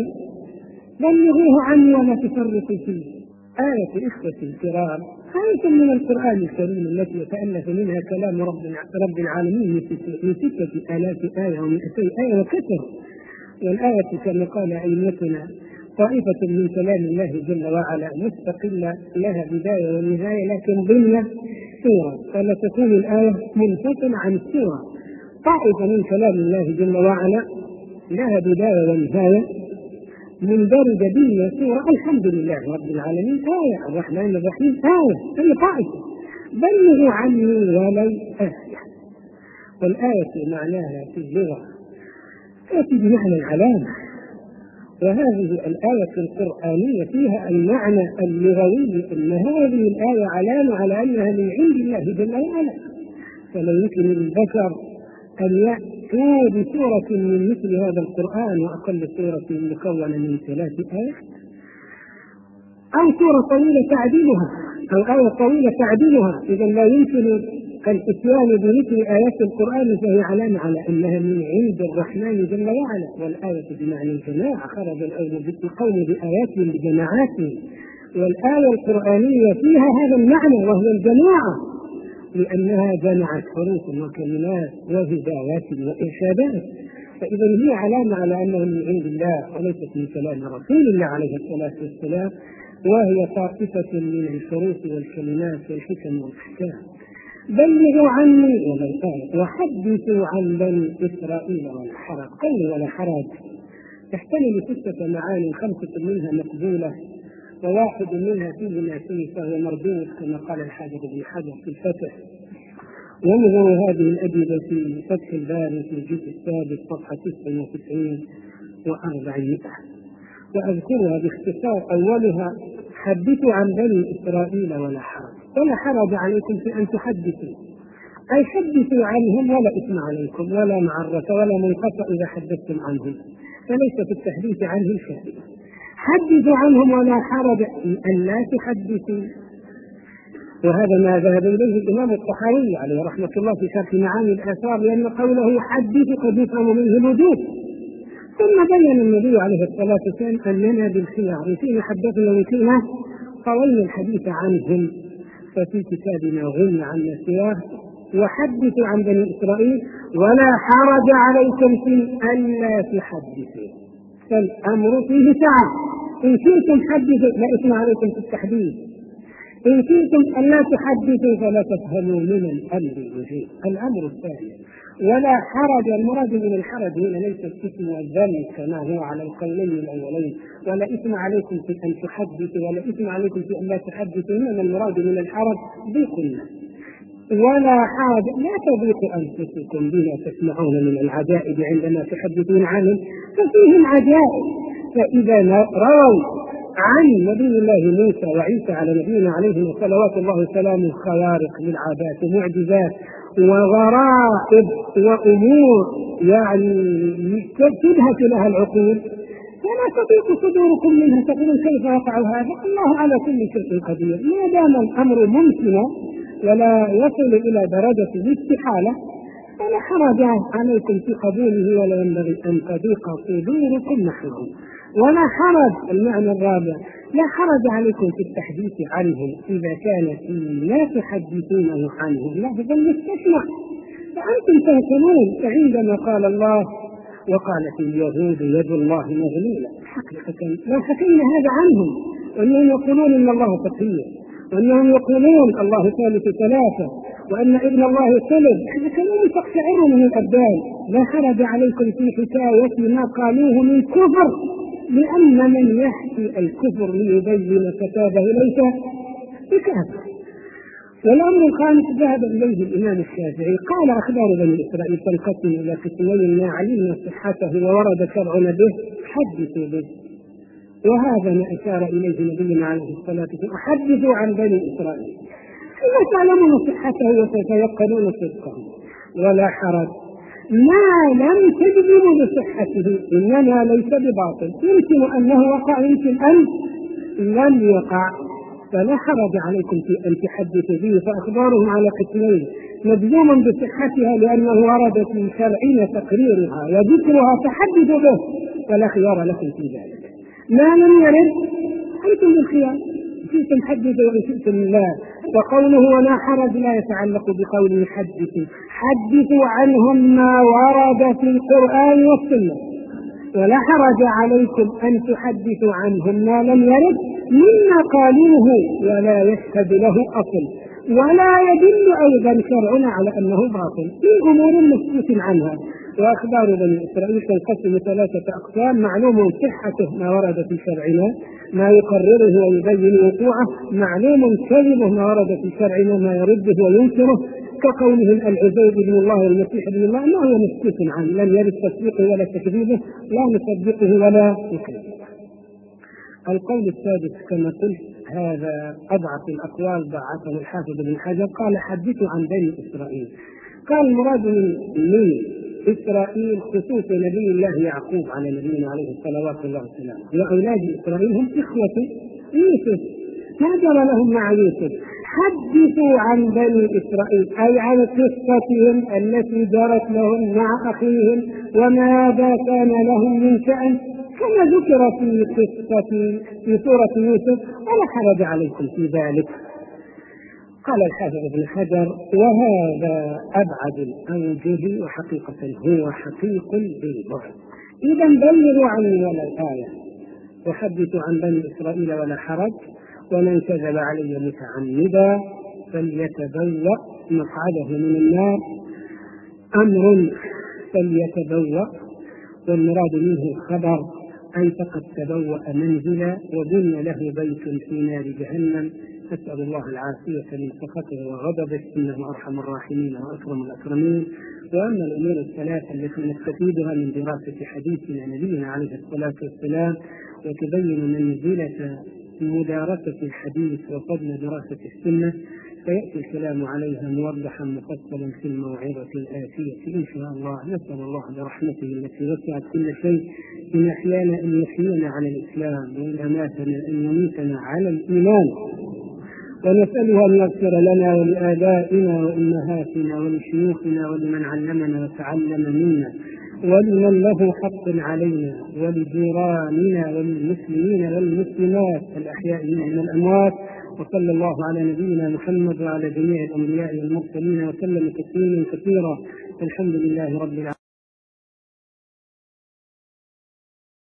بلغوه عني ولا تفرطوا فيه. آية إخوتي الكرام آية من القرآن الكريم التي يتألف منها كلام رب العالمين من 6000 آية و200 آية وكثر. والآية كما قال أئمتنا طائفة من كلام الله جل وعلا مستقلة لها بداية ونهاية لكن ضمن سورة، فلا تكون الآية منفصلة عن السورة. طائفة من كلام الله جل وعلا لها بداية ونهاية مندرجة ضمن سورة الحمد لله رب العالمين آية، الرحمن الرحيم آية، هي طائفة. بلغوا عني ولو آية. والآية معناها في اللغة تأتي بمعنى العلامة، وهذه الآية القرآنية فيها المعنى اللغوي أن هذه الآية علامة على أنها من عند الله جل وعلا. فلا يمكن للبشر أن يأتوا بسورة من مثل هذا القرآن وأقل سورة مكونة من 3 آيات أو سورة طويلة تعديلها أو آية طويلة تعديلها. إذا لا يمكن الإتيان بمثل آيات القرآن، فهي علامة على أنها من عند الرحمن جل وعلا. والآية بمعنى الجماعة، خرج القوم بآياتهم بجماعاتهم، والآية القرآنية فيها هذا المعنى وهو الجماعة، لأنها جمعت حروف وكلمات وهدايات وإرشادات. فإذا هي علامة على أنه من عند الله وليست من كلام رسول الله عليه الصلاة والسلام، وهي طائفة من الحروف والكلمات والحكم والأحكام. بلغوا عني ولو آية وحدثوا عن بني إسرائيل ولا حرج. قول ولا حرج تحتمل 6 معاني، 5 منها مقبولة وواحد منها فيه ما فيه فهو مردود كما قال الحافظ ابن حجر في الفتح. وانظروا هذه الأجوبة في فتح الباري في الجزء السادس صفحة 99 و400، وأذكرها باختصار. أولها حدثوا عن بني إسرائيل ولا حرج. ولا حرج عليكم في أن تحدثوا، أي حدثوا عنهم ولا إثم عليكم ولا معرة ولا منقطع إذا حدثتم عنهم، فليس في التحديث عنهم شيء. حدثوا عنهم ولا حرج أن لا تحدثوا. وهذا ما ذهب إليه الإمام الطحاوي عليه رحمة الله في شرح معاني الآثار، لأن قوله يحدث قد يفهم منه الوجوب. ثم بين النبي عليه الصلاة والسلام أننا بالخيار فيما حدثنا وفيما طوينا الحديث عنهم، ففي كتابنا غني عن سواه وحدثوا عن بني إسرائيل ولا حرج عليكم في ألا تحدثوا، فالأمر فيه سعة. إن كنتم حدثوا لا إثم عليكم في التحديث، إن كنتم ألا تحدثوا فلا تفهموا من الأمر الوجيه. الأمر الثاني ولا حرج، المراد من الحرج هنا ليس الإثم والذنب كما هو على القولين الأولين، ولا إثم عليكم في أن تحدثوا ولا إثم عليكم في أن لا تحدثوا، إنما المراد من الحرج ضيق النفس. ولا حرج لا تضيق أنفسكم بما تسمعون من العجائب عندما تحدثون عنهم، ففيهم عجائب. فإذا رووا عن نبي الله موسى وعيسى على نبينا عليهم صلوات الله وسلامه خوارق للعادات ومعجزات وغرائب وأمور يعني تبهت لها العقول، فلا تضيق صدوركم منها تقولون كيف يقع هذا، الله على كل شيء قدير. ما دام الأمر ممكنا ولا يصل إلى درجة الاستحالة فلا حرج عليكم في قبوله، ولا ينبغي أن تضيق صدوركم نحوه. ولا حرج المعنى الرابع لا حرج عليكم في التحديث عنهم إذا كان لا تحدثونه عنهم لفظا يستسمع، فأنتم تهتمون. فعندما قال الله وقالت اليهود يد الله مغلولة، حقيقة لو حكينا هذا عنهم وأنهم يقولون إن الله فقير، وأنهم يقولون الله ثالث ثلاثة، وأن ابن الله ثلث، هذا كلام تقشعر من الأبدان. لا حرج عليكم في حكاية ما قالوه من كفر، لأن من يحكي الكفر ليبين كتابه ليس بكافر. والأمر الخامس ذهب إليه الإمام الشافعي قال أخبار بني إسرائيل تنقسم إلى قسمين ما علمنا صحته وورد شرعنا به، حدثوا به وهذا ما أشار إليه نبينا عليه الصلاة والسلام: حدثوا عن بني إسرائيل فيعلمون صحته وسيتيقنون صدقه. ولا حرج ما لم تجزموا بصحته، إنما ليس بباطل، يمكن أنه وقع يمكن أن لم يقع، فلا حرج عليكم في أن تحدثوا به. فأخبارهم على قسمين: مجزوم بصحتها لأنه ورد في شرعنا تقريرها وذكرها فحدثوا به، فلا خيار لكم في ذلك. ما لم يرد أنتم بالخيار، شئتم حدثوا وإن شئتم لا. وقوله ولا حرج لا يتعلق بقول حدثوا عنهم ما ورد في القرآن والسنة. ولا حرج عليكم أن تحدثوا عنهم ما لم يرد مما قالوه ولا يشهد له أصل، ولا يدل أيضا شرعنا على أنه باطل، في أمور مسكوت عنها. وأخبار بني إسرائيل تنقسم 3 أقسام: معلوم صحته ما ورد في شرعنا ما يقرره ويبين وقوعه، معلوم كذبه ما ورد في شرعنا ما يرده وينكره، كقولهم العزيز ابن الله والمسيح ابن الله، ما هو مسكوت عنه لم يرد تصديقه ولا تكذيبه، لا نصدقه ولا نكذبه. القول السادس كما قلت هذا أضعف الأقوال، ضعفه الحافظ ابن حجر، قال حدثوا عن بني إسرائيل. قال المراد من إسرائيل خصوص نبي الله يعقوب على نبينا عليه الصلاة والسلام، وأولاد إسرائيل هم إخوة يوسف، ما جرى لهم مع يوسف. حدثوا عن بني إسرائيل أي عن قصتهم التي جرت لهم مع أخيهم وماذا كان لهم من شأن كما ذكر في سورة يوسف، ولا حرج عليكم في ذلك. قال الحافظ ابن حجر: وهذا أبعد الأوجه، وحقيقة هو حقيق بالبعد. إذا بلغوا عني ولا الآية: وحدثوا عن بني إسرائيل ولا حرج، ومن كذب علي متعمدا فليتبوأ مقعده من النار. أمر فليتبوأ، والمراد منه الخبر، أي فقد تبوأ منزلا وبني له بيت في نار جهنم، نسأل الله العافية من سخطه وغضبه، إنه أرحم الراحمين وأكرم الأكرمين. وأما الأمور الثلاثة التي نستفيدها من دراسة حديثنا نبينا عليه الصلاة والسلام وتبين منزلة مدارسة الحديث وفضل دراسة السنة، فيأتي الكلام عليها موضحا مفصلا في الموعظة الآتية إن شاء الله. نسأل الله برحمته التي وسعت كل شيء إن أحيانا أن يحيينا على الإسلام، وإن أماتنا أن يميتنا على الإيمان، ونسأله أن يغفر لنا ولآبائنا وأمهاتنا ولشيوخنا ولمن علمنا وتعلم منا ولمن له حق علينا ولجيراننا وللمسلمين والمسلمات الأحياء منهم الأموات. وصلى الله على نبينا محمد وعلى جميع الأنبياء والمرسلين وسلم تسليما كثيرا. الحمد لله رب العالمين.